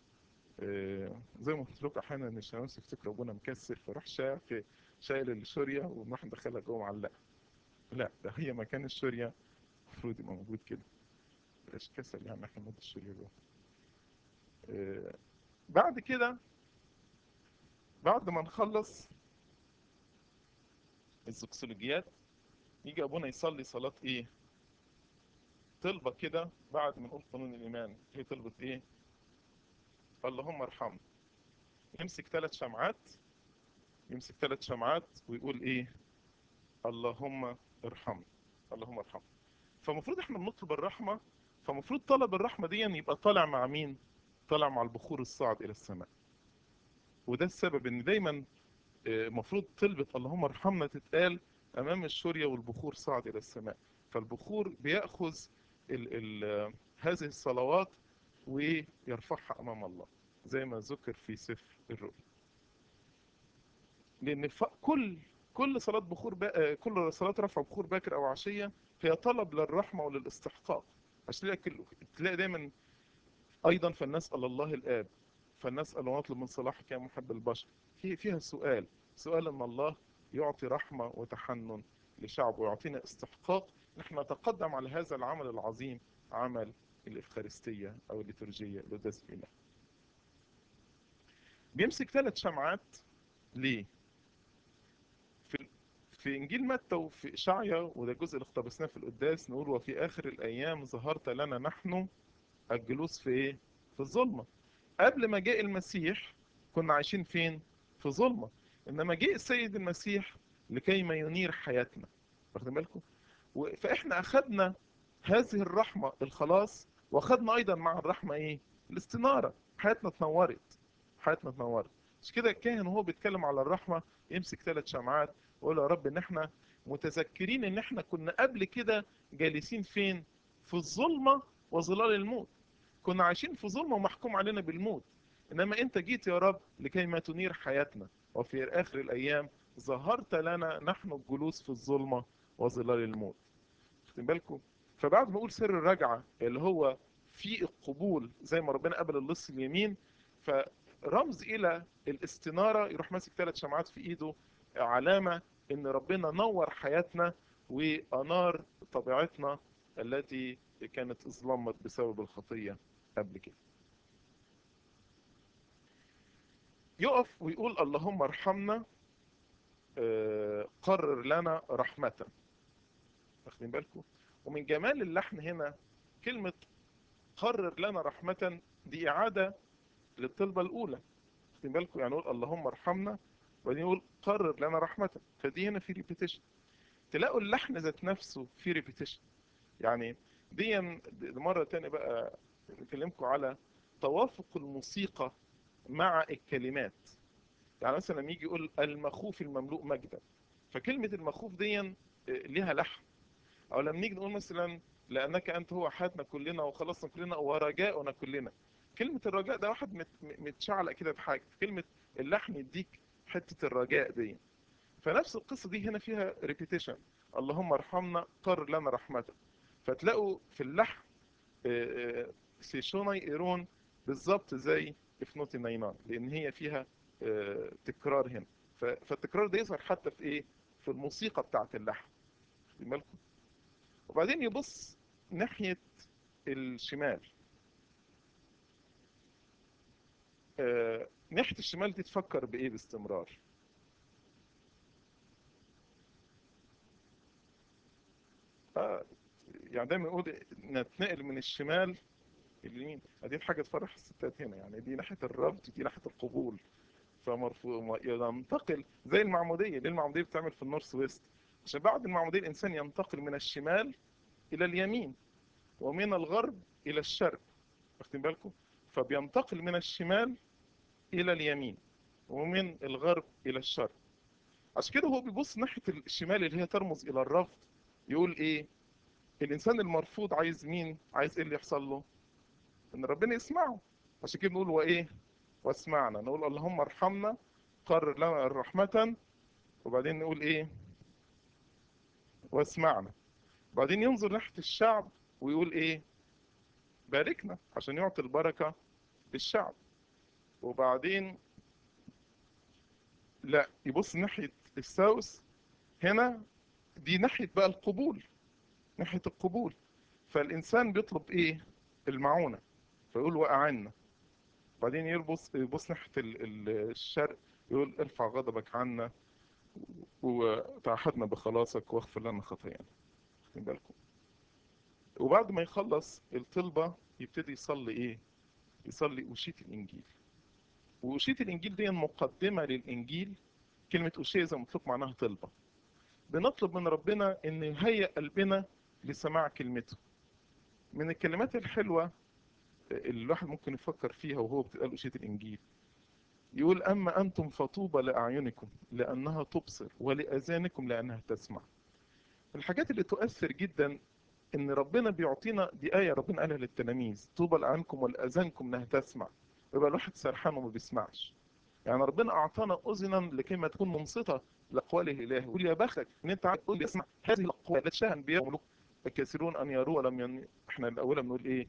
زي ما قلت لكم احيانا ان الشمس يفتكر ابونا مكسر، فيروح شايل الشوريه ونروح ندخلها جوه معلقه. لا، ده هي مكان الشوريه المفروض يبقى موجود كده، مبقاش كسل يعني احنا نحط الشوريه جوه. بعد كده، بعد ما نخلص الزكسولوجيات، يجي ابونا يصلي صلاه ايه؟ طلبه كده بعد ما نقول قانون الايمان. هي طلبه ايه؟ اللهم ارحمنا. يمسك 3 شمعات، يمسك 3 شمعات ويقول ايه؟ اللهم ارحمنا، اللهم ارحمنا. فالمفروض احنا بنطلب الرحمه، فالمفروض طلب الرحمه دي يبقى طالع مع مين؟ طالع مع البخور الصاعد الى السماء. وده السبب ان دايما المفروض طلبة اللهم ارحمنا تتقال امام الشورية والبخور صاعد الى السماء. فالبخور بيأخذ هذه الصلوات ويرفعها امام الله زي ما ذكر في سفر الرؤيا. لان كل صلاة بخور كل صلاة رفع بخور باكر او عشية هي طلب للرحمة وللاستحقاق. عشان تلاقي دايما ايضا فلنسأل الله الاب، فلنسأل ونطلب من صلاحك يا محب البشر. فيها سؤال ان الله يعطي رحمة وتحنن لشعبه ويعطينا استحقاق نحن نتقدم على هذا العمل العظيم، عمل الإفخارستية أو الليتورجية القداس الإله. بيمسك 3 شمعات ليه؟ في في إنجيل متى وفي إشعيا، وده الجزء اللي اقتبسناه في القداس، نقول وفي آخر الأيام ظهرت لنا نحن الجلوس في إيه؟ في الظلمة. قبل ما جاء المسيح كنا عايشين فين؟ في ظلمة. إنما جاء السيد المسيح لكي ما ينير حياتنا. واخدين بالكم؟ فإحنا أخذنا هذه الرحمة الخلاص، وأخذنا أيضا مع الرحمة إيه؟ الاستنارة. حياتنا اتنورت، حياتنا اتنورت. مش كده الكاهن وهو بيتكلم على الرحمة يمسك 3 شمعات ويقول يا رب إن إحنا متذكرين إن إحنا كنا قبل كده جالسين فين؟ في الظلمة وظلال الموت. كنا عايشين في ظلمة ومحكوم علينا بالموت، إنما أنت جيت يا رب لكي ما تنير حياتنا، وفي آخر الأيام ظهرت لنا نحن الجلوس في الظلمة وظلال الموت. خدين بالكم؟ فبعد ما أقول سر الرجعة اللي هو في القبول زي ما ربنا قبل اللص اليمين، فرمز إلى الاستنارة يروح ماسك 3 شمعات في إيده، علامة إن ربنا نور حياتنا وأنار طبيعتنا التي كانت ظلمت بسبب الخطية قبل كده. يقف ويقول اللهم ارحمنا، قرر لنا رحمة. واخدين بالكم؟ ومن جمال اللحن هنا كلمة قرر لنا رحمة دي إعادة للطلبة الأولى. واخدين بالكم؟ يعني يقول اللهم ارحمنا وبعدين يقول قرر لنا رحمة، فدي هنا في ريبيتيشن. تلاقوا اللحن ذات نفسه في ريبيتيشن. يعني دي مرة تانية بقى نكلمكم على توافق الموسيقى مع الكلمات. يعني مثلا لما يجي يقول المخوف المملوء مجدا، فكلمة المخوف دي ليها لحن. او لما نيجي نقول مثلا لانك انت هو حياتنا كلنا وخلصنا كلنا ورجاؤنا كلنا، كلمة الرجاء ده واحد متشعلق كده بحاجة، كلمة اللحن يديك حتة الرجاء دي. فنفس القصة دي هنا فيها ريبيتيشن، اللهم ارحمنا قرر لنا رحمتك. فتلاقوا في اللحن سيشوناي ايرون بالظبط زي افنوتي ناينان، لان هي فيها تكرار هنا. فالتكرار ده يظهر حتى في ايه؟ في الموسيقى بتاعت اللحن. خدوا بالكم؟ وبعدين يبص ناحية الشمال. ناحية الشمال دي تفكر بايه باستمرار؟ آه يعني دايما نقول نتنقل من الشمال اليمين. دي حاجة تفرح الستات هنا، يعني دي ناحية الرفض دي ناحية القبول. فمرفوض ينتقل زي المعمودية. ليه المعمودية بتعمل في النورث ويست؟ عشان بعد المعمودية الإنسان ينتقل من الشمال إلى اليمين ومن الغرب إلى الشرق. واخدين بالكم؟ فبينتقل من الشمال إلى اليمين ومن الغرب إلى الشرق. عشان كده هو بيبص ناحية الشمال اللي هي ترمز إلى الرفض، يقول إيه؟ الإنسان المرفوض عايز مين؟ عايز إيه اللي يحصل له؟ إن ربنا يسمعه. عشان كده نقول وإيه؟ واسمعنا. نقول اللهم ارحمنا قرر لنا رحمة، وبعدين نقول إيه؟ واسمعنا. بعدين ينظر ناحية الشعب ويقول ايه؟ باركنا، عشان يعطي البركة للشعب. وبعدين لا، يبص ناحية الساوس هنا، دي ناحية بقى القبول، ناحية القبول. فالإنسان بيطلب إيه؟ المعونة، فيقول وأعنا. بعدين يبص ناحية الشرق، يقول ارفع غضبك عنا وتعهدنا بخلاصك واغفر لنا خطايانا. خدين بالكم. وبعد ما يخلص الطلبة يبتدي يصلي إيه؟ يصلي أوشية الإنجيل. وأوشية الإنجيل دي مقدمة للإنجيل. كلمة أوشية زي ما قلت لكم معناها طلبة. بنطلب من ربنا إن يهيئ قلبنا لسماع كلمته. من الكلمات الحلوة اللي الواحد ممكن يفكر فيها وهو بتقال أوشية الإنجيل، يقول أما أنتم فطوبى لأعينكم لأنها تبصر ولأذانكم لأنها تسمع. الحاجات اللي تؤثر جدا إن ربنا بيعطينا، دي آية ربنا قالها للتلاميذ، طوبى لأعينكم ولأذانكم لأنها تسمع. يبقى الواحد سرحان وما بيسمعش. يعني ربنا أعطانا أذنا لكي ما تكون منصتة لأقوال الإله. يقول يا بختك إن أنت عارف تقول يسمع هذه الأقوال التي شاء أنبياء وملوك الكثيرون أن يروا ولم إحنا الأولى بنقول إيه؟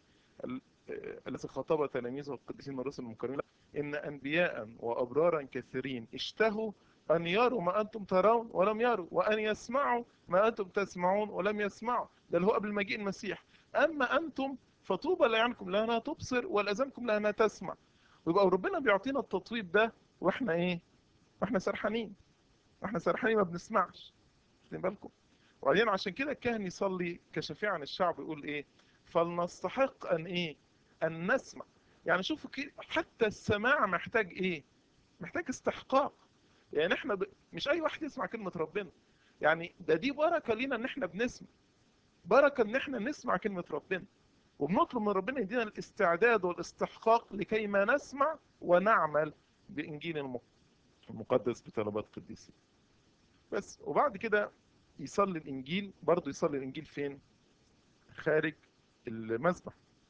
الذي خاطب تلاميذه القديسين الرسل المكرمين إن أنبياء وأبرارا كثيرين اشتهوا أن يروا ما أنتم ترون ولم يروا، وأن يسمعوا ما أنتم تسمعون ولم يسمعوا. ده اللي هو قبل مجيء المسيح. أما أنتم فطوبى لأعينكم لأنها تبصر ولأذانكم لأنها تسمع. ويبقى ربنا بيعطينا التطويب ده واحنا ايه؟ واحنا سرحانين. واحنا سرحانين ما بنسمعش. واخدين بالكم؟ وبعدين عشان كده الكاهن يصلي كشفيع عن الشعب يقول ايه؟ فلنستحق ان ايه؟ ان نسمع. يعني شوفوا حتى السماع محتاج ايه؟ محتاج استحقاق. يعني احنا مش اي واحد يسمع كلمة ربنا. يعني دي بركة لينا ان احنا بنسمع. بركة ان احنا نسمع كلمة ربنا. وبنطلب من ربنا يدينا الاستعداد والاستحقاق لكي ما نسمع ونعمل بإنجيل المقدس بطلبات قديسين. بس وبعد كده يصلي الإنجيل. برضه يصلي الإنجيل فين؟ خارج المذبح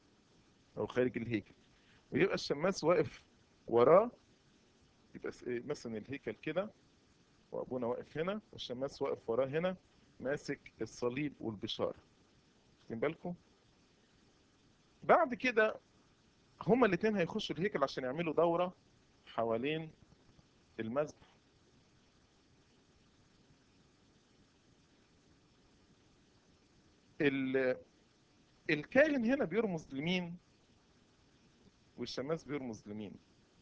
أو خارج الهيكل. ويبقى الشماس واقف وراه. يبقى مثلا الهيكل كده، وأبونا واقف هنا، والشماس واقف وراه هنا ماسك الصليب والبشارة. واخدين بالكم؟ بعد كده هما الاثنين هيخشوا الهيكل عشان يعملوا دورة حوالين المذبح. الكاهن هنا بيرمز لمين والشماس بيرمز لمين؟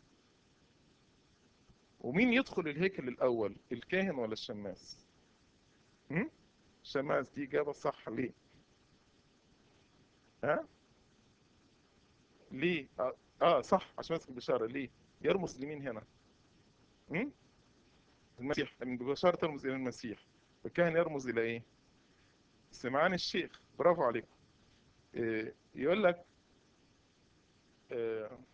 ومين يدخل الهيكل الأول، الكاهن ولا الشماس؟ الشماس. دي إجابة صح. ليه؟ ها؟ ليه؟ صح، عشان ماسك البشارة. ليه؟ يرمز لمين هنا؟ هم؟ المسيح. البشارة ترمز إلى المسيح. الكاهن يرمز إلى إيه؟ سمعان الشيخ. برافو عليكم. يقول لك آه،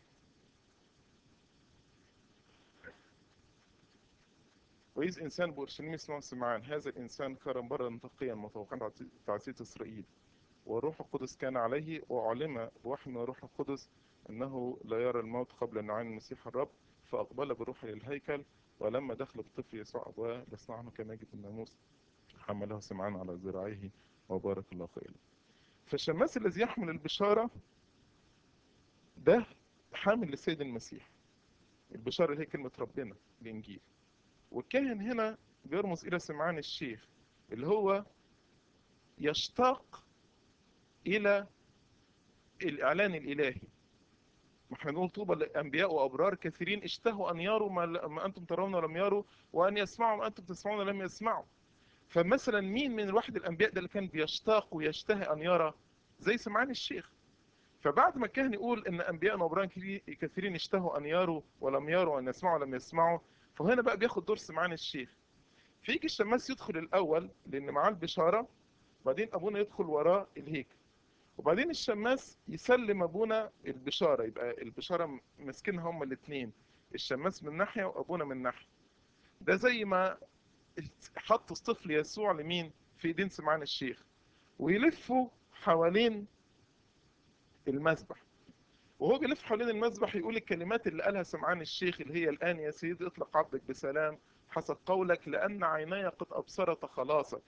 وإذ إنسان بأورشليم اسمه سمعان، هذا الإنسان كان برا تقيا متوقعا تعزية إسرائيل، والروح القدس كان عليه، وعلم بوحي من الروح القدس أنه لا يرى الموت قبل أن يعين المسيح الرب، فأقبل بروحه للهيكل. ولما دخل الطفل يسوع أبواه ليصنعه كما يجب الناموس، حمله سمعان على ذراعيه وبارك الله قائلا. فالشماس الذي يحمل البشارة ده حامل للسيد المسيح. البشارة اللي هي كلمة ربنا، الإنجيل. والكاهن هنا بيرمز إلى سمعان الشيخ، اللي هو يشتاق إلى الإعلان الإلهي. ما احنا نقول طوبى لأنبياء وأبرار كثيرين اشتهوا أن يروا ما أنتم ترون ولم يروا، وأن يسمعوا ما أنتم تسمعون ولم يسمعوا. فمثلا مين من الواحد الأنبياء ده اللي كان بيشتاق ويشتهي أن يرى؟ زي سمعان الشيخ. فبعد ما الكاهن يقول ان انبياء وابرار كثيرين اشتهوا ان يروا ولم يروا، وان يسمعوا ولم يسمعوا، فهنا بقى بياخد دور سمعان الشيخ. فيجي الشماس يدخل الاول لان معاه البشاره، بعدين ابونا يدخل وراه الهيكل، وبعدين الشماس يسلم ابونا البشاره. يبقى البشاره ماسكينها هما الاثنين، الشماس من ناحيه وابونا من ناحيه. ده زي ما حط الطفل يسوع لمين في ايدين سمعان الشيخ، ويلفوا حوالين المذبح. وهو بيلف حوالين المذبح يقول الكلمات اللي قالها سمعان الشيخ، اللي هي الآن يا سيدي اطلق عبدك بسلام حسب قولك، لأن عيناي قد أبصرت خلاصك.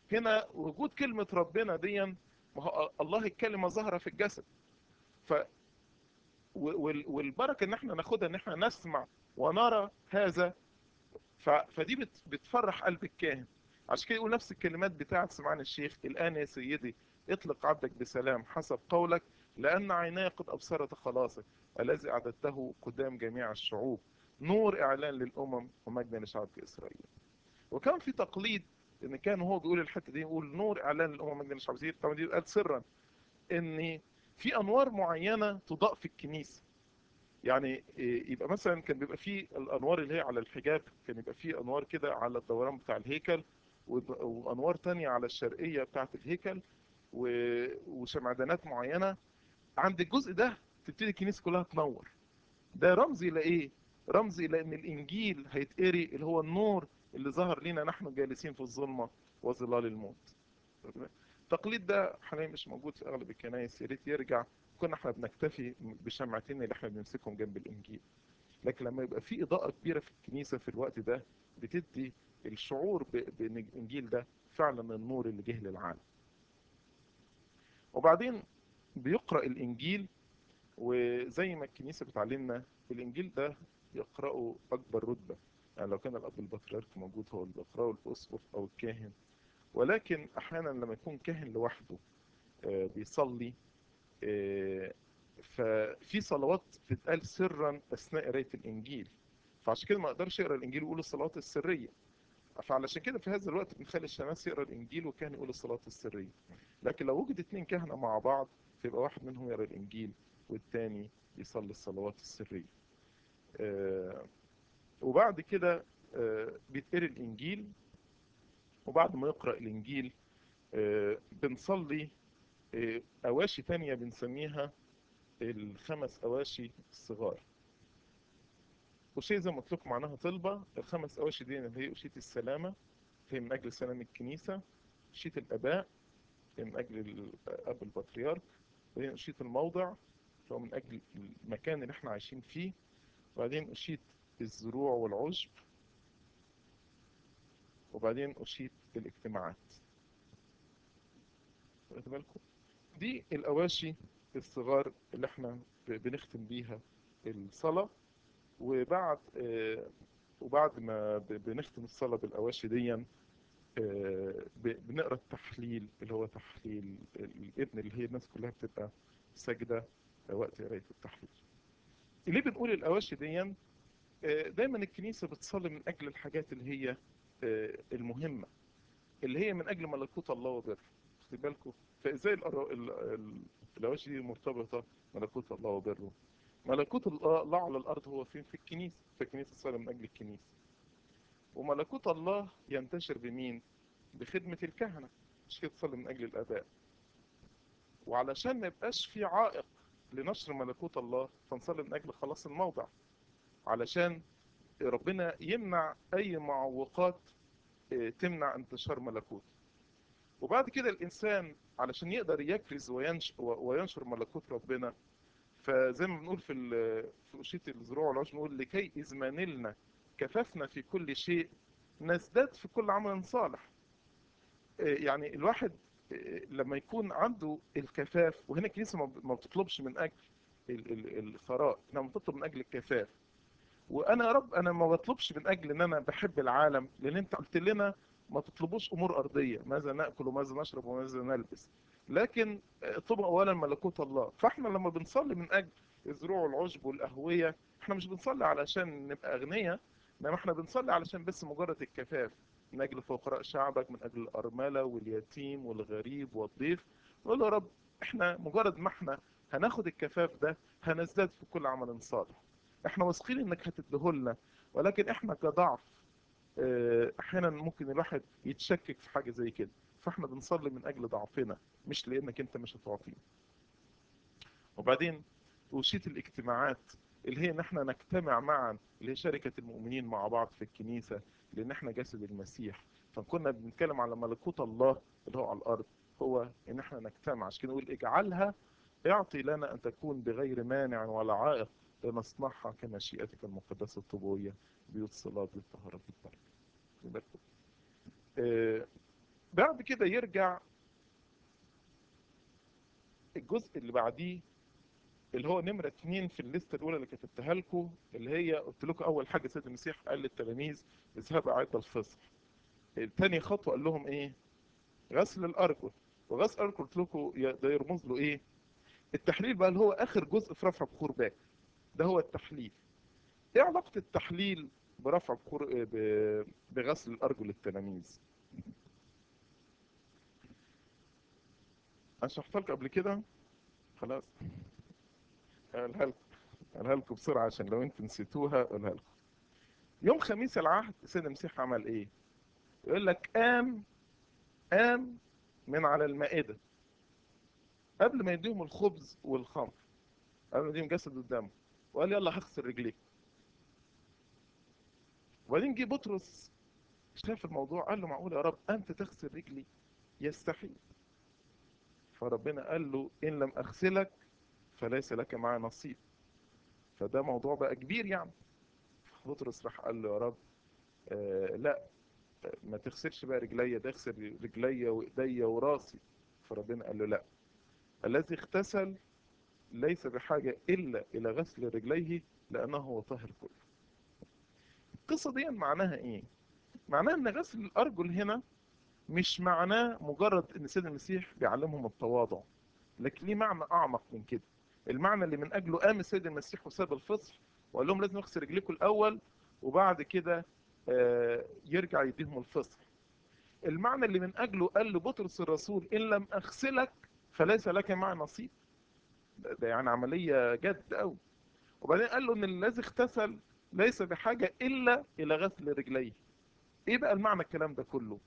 هنا وجود كلمة ربنا دي، ما هو الله الكلمة ظاهرة في الجسد. ف والبركة ان احنا ناخدها ان احنا نسمع ونرى هذا. فدي بتفرح قلب الكاهن. عشان كده يقول نفس الكلمات بتاعت سمعان الشيخ: الآن يا سيدي اطلق عبدك بسلام حسب قولك، لأن عيناي قد أبصرت خلاصك الذي أعددته قدام جميع الشعوب، نور إعلان للأمم ومجدا لشعبك إسرائيل. وكان في تقليد ان كان هو بيقول الحته دي، يقول نور اعلان للامم مجدا للشعب. طبعا دي قال سرا ان في انوار معينه تضاء في الكنيسه. يعني يبقى مثلا كان بيبقى في الانوار اللي هي على الحجاب، كان يبقى في انوار كده على الدوران بتاع الهيكل، وانوار تانية على الشرقيه بتاعه الهيكل، وشمعدانات معينه. عند الجزء ده تبتدي الكنيسه كلها تنور. ده رمزي لايه؟ رمزي لان الانجيل هيتقري، اللي هو النور اللي ظهر لنا نحن جالسين في الظلمه وظلال الموت. التقليد ده حاليا مش موجود في اغلب الكنائس، يا ريت يرجع. كنا احنا بنكتفي بشمعتين اللي احنا بنمسكهم جنب الانجيل. لكن لما يبقى في اضاءه كبيره في الكنيسه في الوقت ده، بتدي الشعور بان الانجيل ده فعلا النور اللي جه للعالم. وبعدين بيقرا الانجيل، وزي ما الكنيسة بتعلمنا الإنجيل ده يقرأه أكبر رتبة. يعني لو كان الأب البطريرك موجود هو اللي بيقرأه، الأسقف أو الكاهن. ولكن أحيانا لما يكون كاهن لوحده بيصلي، ففي صلوات بتتقال سرا أثناء قراية الإنجيل، فعشان كده ما يقدرش يقرأ الإنجيل ويقول الصلوات السرية. فعلشان كده في هذا الوقت بنخلي الشماس يقرأ الإنجيل والكاهن يقول الصلوات السرية. لكن لو وجد اتنين كهنة مع بعض، فيبقى واحد منهم يقرأ الإنجيل والتاني يصلي الصلوات السرية. وبعد كده بيتقري الإنجيل. وبعد ما يقرأ الإنجيل بنصلي أواشي تانية بنسميها الخمس أواشي الصغار. وشيء زي ما قلت لكم معناها طلبة. الخمس أواشي دي اللي هي أوشية السلامة، هي من أجل سلام الكنيسة. أوشية الآباء من أجل الأب البطريرك. وبعدين أوشية الموضع اللي هو من أجل المكان اللي احنا عايشين فيه. وبعدين أوشية الزروع والعشب. وبعدين أوشية الاجتماعات. واخد بالكم؟ دي الأواشي الصغار اللي احنا بنختم بيها الصلاة. وبعد وبعد ما بنختم الصلاة بالأواشي دي، بنقرأ التحليل اللي هو تحليل الابن، اللي هي الناس كلها بتبقى ساجدة وقت قراية التحليل. ليه بنقول الأواشي دي؟ دايما الكنيسة بتصلي من أجل الحاجات اللي هي المهمة، اللي هي من أجل ملكوت الله وبره. خد بالكم؟ فإزاي الأواشي دي مرتبطة ملكوت الله وبره؟ ملكوت الله على الأرض هو فين؟ في الكنيسة. فالكنيسة تصلي من أجل الكنيسة. وملكوت الله ينتشر بمين؟ بخدمة الكهنة. مش كده تصلي من أجل الآباء. وعلشان ما يبقاش في عائق لنشر ملكوت الله، فنصلي من أجل خلاص الموضع، علشان ربنا يمنع أي معوقات تمنع انتشار ملكوت. وبعد كده الإنسان علشان يقدر يكرز وينشر ملكوت ربنا، فزي ما بنقول في أشية الزروع والعشب، بنقول: لكي إذ ما نلنا كففنا في كل شيء نزداد في كل عمل صالح. يعني الواحد لما يكون عنده الكفاف، وهنا الكنيسة ما بتطلبش من أجل الثراء، إنما بتطلب من أجل الكفاف. وانا يا رب انا ما بطلبش من اجل ان انا بحب العالم، لان انت قلت لنا ما تطلبوش امور ارضيه، ماذا ناكل وماذا نشرب وماذا نلبس، لكن اطلبوا اولا ملكوت الله. فاحنا لما بنصلي من اجل الزروع والعشب والاهويه، احنا مش بنصلي علشان نبقى اغنياء، انما احنا بنصلي علشان بس مجرد الكفاف. من اجل فقراء شعبك، من اجل الارمله واليتيم والغريب والضيف. نقول يا رب احنا مجرد ما احنا هناخد الكفاف ده هنزداد في كل عمل صالح. احنا واثقين انك هتديهولنا، ولكن احنا كضعف احيانا ممكن الواحد يتشكك في حاجه زي كده. فاحنا بنصلي من اجل ضعفنا، مش لانك انت مش هتعطينا. وبعدين وشية الاجتماعات اللي هي ان احنا نجتمع معا، اللي هي شركه المؤمنين مع بعض في الكنيسه، لان احنا جسد المسيح. فكنا بنتكلم على ملكوت الله اللي هو على الارض، هو ان احنا نجتمع. عشان كده نقول: اجعلها اعطي لنا ان تكون بغير مانع ولا عائق، لنصنعها كمشيئتك المقدسة الطبوية، بيوت صلاة بالطهارة بالبركة. بعد كده يرجع الجزء اللي بعديه، اللي هو نمرة 2 في الليستة الأولى اللي كتبتها لكم، اللي هي قلت لكم أول حاجة سيد المسيح قال للتلاميذ اذهبوا أعدوا الفصح. تاني خطوة قال لهم إيه؟ غسل الأرجل. وغسل الأرجل قلت لكم ده يرمز له إيه؟ التحليل بقى، اللي هو آخر جزء في رفع بخور باكر، ده هو التحليل. إيه علاقة التحليل برفع بخور بغسل الأرجل للتلاميذ؟ أنا شرحت لكم قبل كده، خلاص أقولها لكم، أقولها لكم بسرعة عشان لو أنتم نسيتوها أقولها لكم. يوم خميس العهد سيد المسيح عمل إيه؟ يقول لك قام من على المائدة قبل ما يديهم الخبز والخمر، قبل ما يديهم جسد قدامه، وقال يلا هغسل رجليك. وبعدين جه بطرس شاف الموضوع، قال له معقول يا رب أنت تغسل رجلي؟ يستحيل. فربنا قال له إن لم أغسلك فليس لك معي نصيب. فده موضوع بقى كبير يعني. بطرس راح قال له يا رب لا، ما تغسلش بقى رجليا، ده اغسل رجليا وايديا وراسي. فربنا قال له لا، الذي اغتسل ليس بحاجة إلا إلى غسل رجليه لأنه هو طاهر كله. القصة دي معناها إيه؟ معناها إن غسل الأرجل هنا مش معناه مجرد إن سيد المسيح بيعلمهم التواضع، لكن ليه معنى أعمق من كده. المعنى اللي من أجله قام السيد المسيح وساب الفصح وقال لهم لازم أغسل رجليكم الأول وبعد كده يرجع يديهم الفصح. المعنى اللي من أجله قال لبطرس الرسول إن لم أغسلك فليس لك معي نصيب. ده يعني عملية جد قوي. وبعدين قال له ان الذي اغتسل ليس بحاجة الا الى غسل رجليه. ايه بقى المعنى الكلام ده كله؟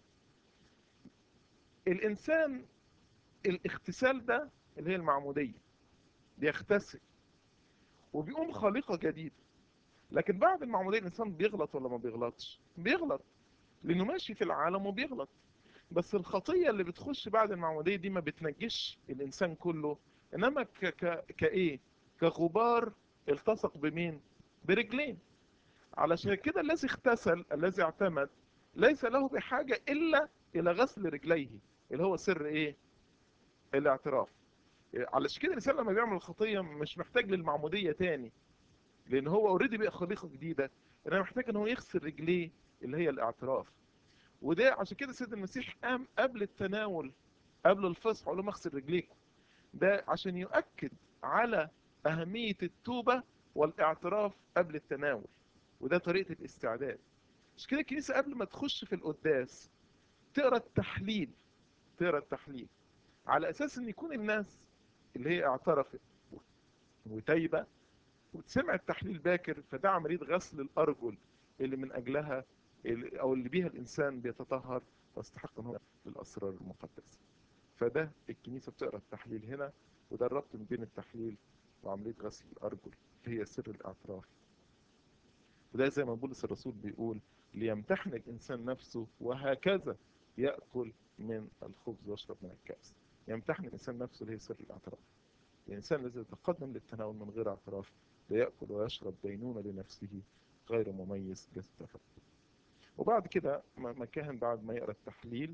الانسان الاغتسال ده اللي هي المعمودية بيغتسل وبيقوم خليقة جديدة. لكن بعد المعمودية الانسان بيغلط ولا ما بيغلطش؟ بيغلط، لانه ماشي في العالم وبيغلط. بس الخطية اللي بتخش بعد المعمودية دي ما بتنجش الانسان كله، انما كايه، كغبار التصق بمين؟ برجلين. علشان كده الذي اغتسل الذي اعتمد ليس له بحاجة إلا إلى غسل رجليه، اللي هو سر إيه؟ الاعتراف. علشان كده الإنسان لما بيعمل الخطية مش محتاج للمعمودية تاني، لأن هو اوريدي بقى خليقة جديدة، إنما محتاج إن هو يغسل رجليه اللي هي الاعتراف. وده عشان كده سيد المسيح قام قبل التناول، قبل الفصح، وقال لهم اغسل رجليكم. ده عشان يؤكد على أهمية التوبة والاعتراف قبل التناول، وده طريقة الاستعداد. مش كده الكنيسة قبل ما تخش في القداس تقرا التحليل، تقرا التحليل على اساس ان يكون الناس اللي هي اعترفت وتايبه وتسمع التحليل باكر، فده عمليه غسل الارجل اللي من اجلها او اللي بيها الانسان بيتطهر ويستحق ان هو للاسرار المقدسه. فده الكنيسه بتقرا التحليل هنا، وده الربط بين التحليل وعمليه غسل الارجل اللي هي سر الاعتراف. وده زي ما بولس الرسول بيقول ليمتحن الإنسان نفسه وهكذا يأكل من الخبز ويشرب من الكأس. يمتحن الإنسان نفسه اللي هي سر الاعتراف. الإنسان الذي يتقدم للتناول من غير اعتراف لا يأكل ويشرب دينونة لنفسه غير مميز جسد الرب. وبعد كده ما كان بعد ما يقرأ التحليل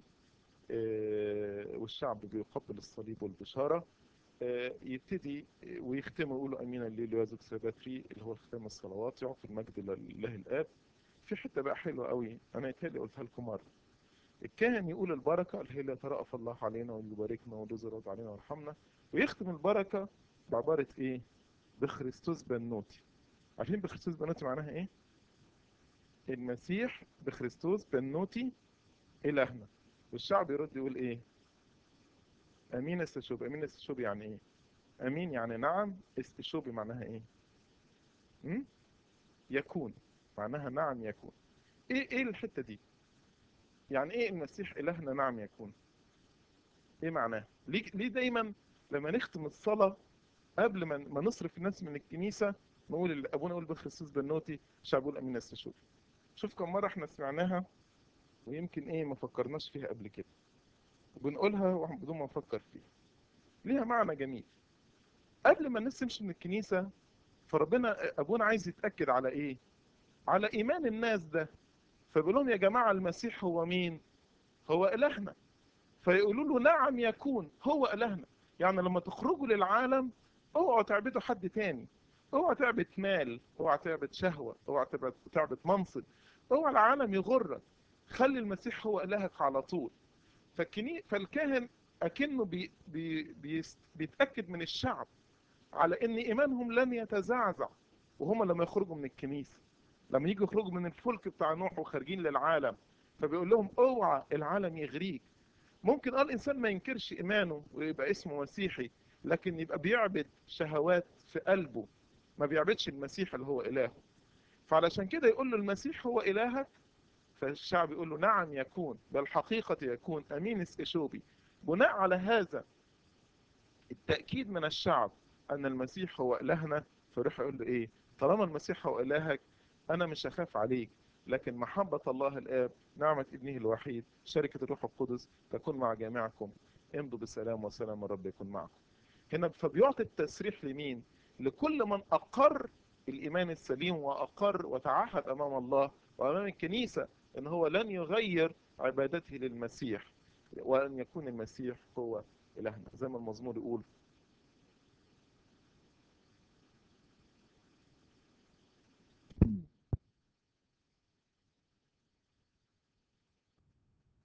والشعب بيقبل الصليب والبشارة، يبتدي ويختم ويقولوا امين الليل ويزك سباتري اللي هو الختام الصلوات، يعطي المجد لله الاب. في حته بقى حلوه قوي انا يتهيألي قلتها لكم مره. الكاهن يقول البركه اللي هي لا يترأف الله علينا ويباركنا ويرضى علينا ويرحمنا، ويختم البركه بعباره ايه؟ بخريستوس بنوتي. عارفين بخريستوس بنوتي معناها ايه؟ المسيح بخريستوس بنوتي الهنا. والشعب يرد يقول ايه؟ امين استشوب. امين استشوب يعني ايه؟ امين يعني نعم، استشوبي معناها ايه؟ يكون، معناها نعم يكون. ايه الحتة دي؟ يعني ايه المسيح الهنا نعم يكون؟ ايه معناه؟ ليه دايما لما نختم الصلاة قبل ما نصرف الناس من الكنيسة نقول ابونا يقول بخريستوس بنوتي، الشعب يقول امين استشوف. شوف كم مرة احنا سمعناها ويمكن ايه ما فكرناش فيها قبل كده، وبنقولها بدون ما نفكر فيها. ليها معنى جميل. قبل ما الناس تمشي من الكنيسة فربنا ابونا عايز يتأكد على ايه؟ على ايمان الناس ده. فبيقول لهم يا جماعة المسيح هو مين؟ هو إلهنا. فيقولوا له نعم يكون هو إلهنا. يعني لما تخرجوا للعالم اوعوا تعبدوا حد تاني، اوعى تعبد مال، اوعى تعبد شهوة، اوعى تعبد منصب، اوعى العالم يغرك، خلي المسيح هو إلهك على طول. فالكاهن أكنه بيتأكد من الشعب على ان ايمانهم لن يتزعزع وهم لما يخرجوا من الكنيسة، لما يجوا يخرجوا من الفلك بتاع نوح وخارجين للعالم. فبيقول لهم اوعى العالم يغريك. ممكن الانسان ما ينكرش ايمانه ويبقى اسمه مسيحي، لكن يبقى بيعبد شهوات في قلبه، ما بيعبدش المسيح اللي هو الهه. فعلشان كده يقول له المسيح هو الهك. فالشعب يقول له نعم يكون، بالحقيقة يكون امينس اشوبي. بناء على هذا التأكيد من الشعب أن المسيح هو إلهنا، فيروح يقول له إيه؟ طالما المسيح هو إلهك أنا مش هخاف عليك، لكن محبة الله الآب، نعمة ابنه الوحيد، شركة الروح القدس تكون مع جميعكم. امضوا بسلام وسلام الرب يكون معكم. هنا فبيعطي التسريح لمين؟ لكل من أقر الإيمان السليم وأقر وتعهد أمام الله وأمام الكنيسة أن هو لن يغير عبادته للمسيح، وأن يكون المسيح هو إلهنا، زي ما المزمور يقول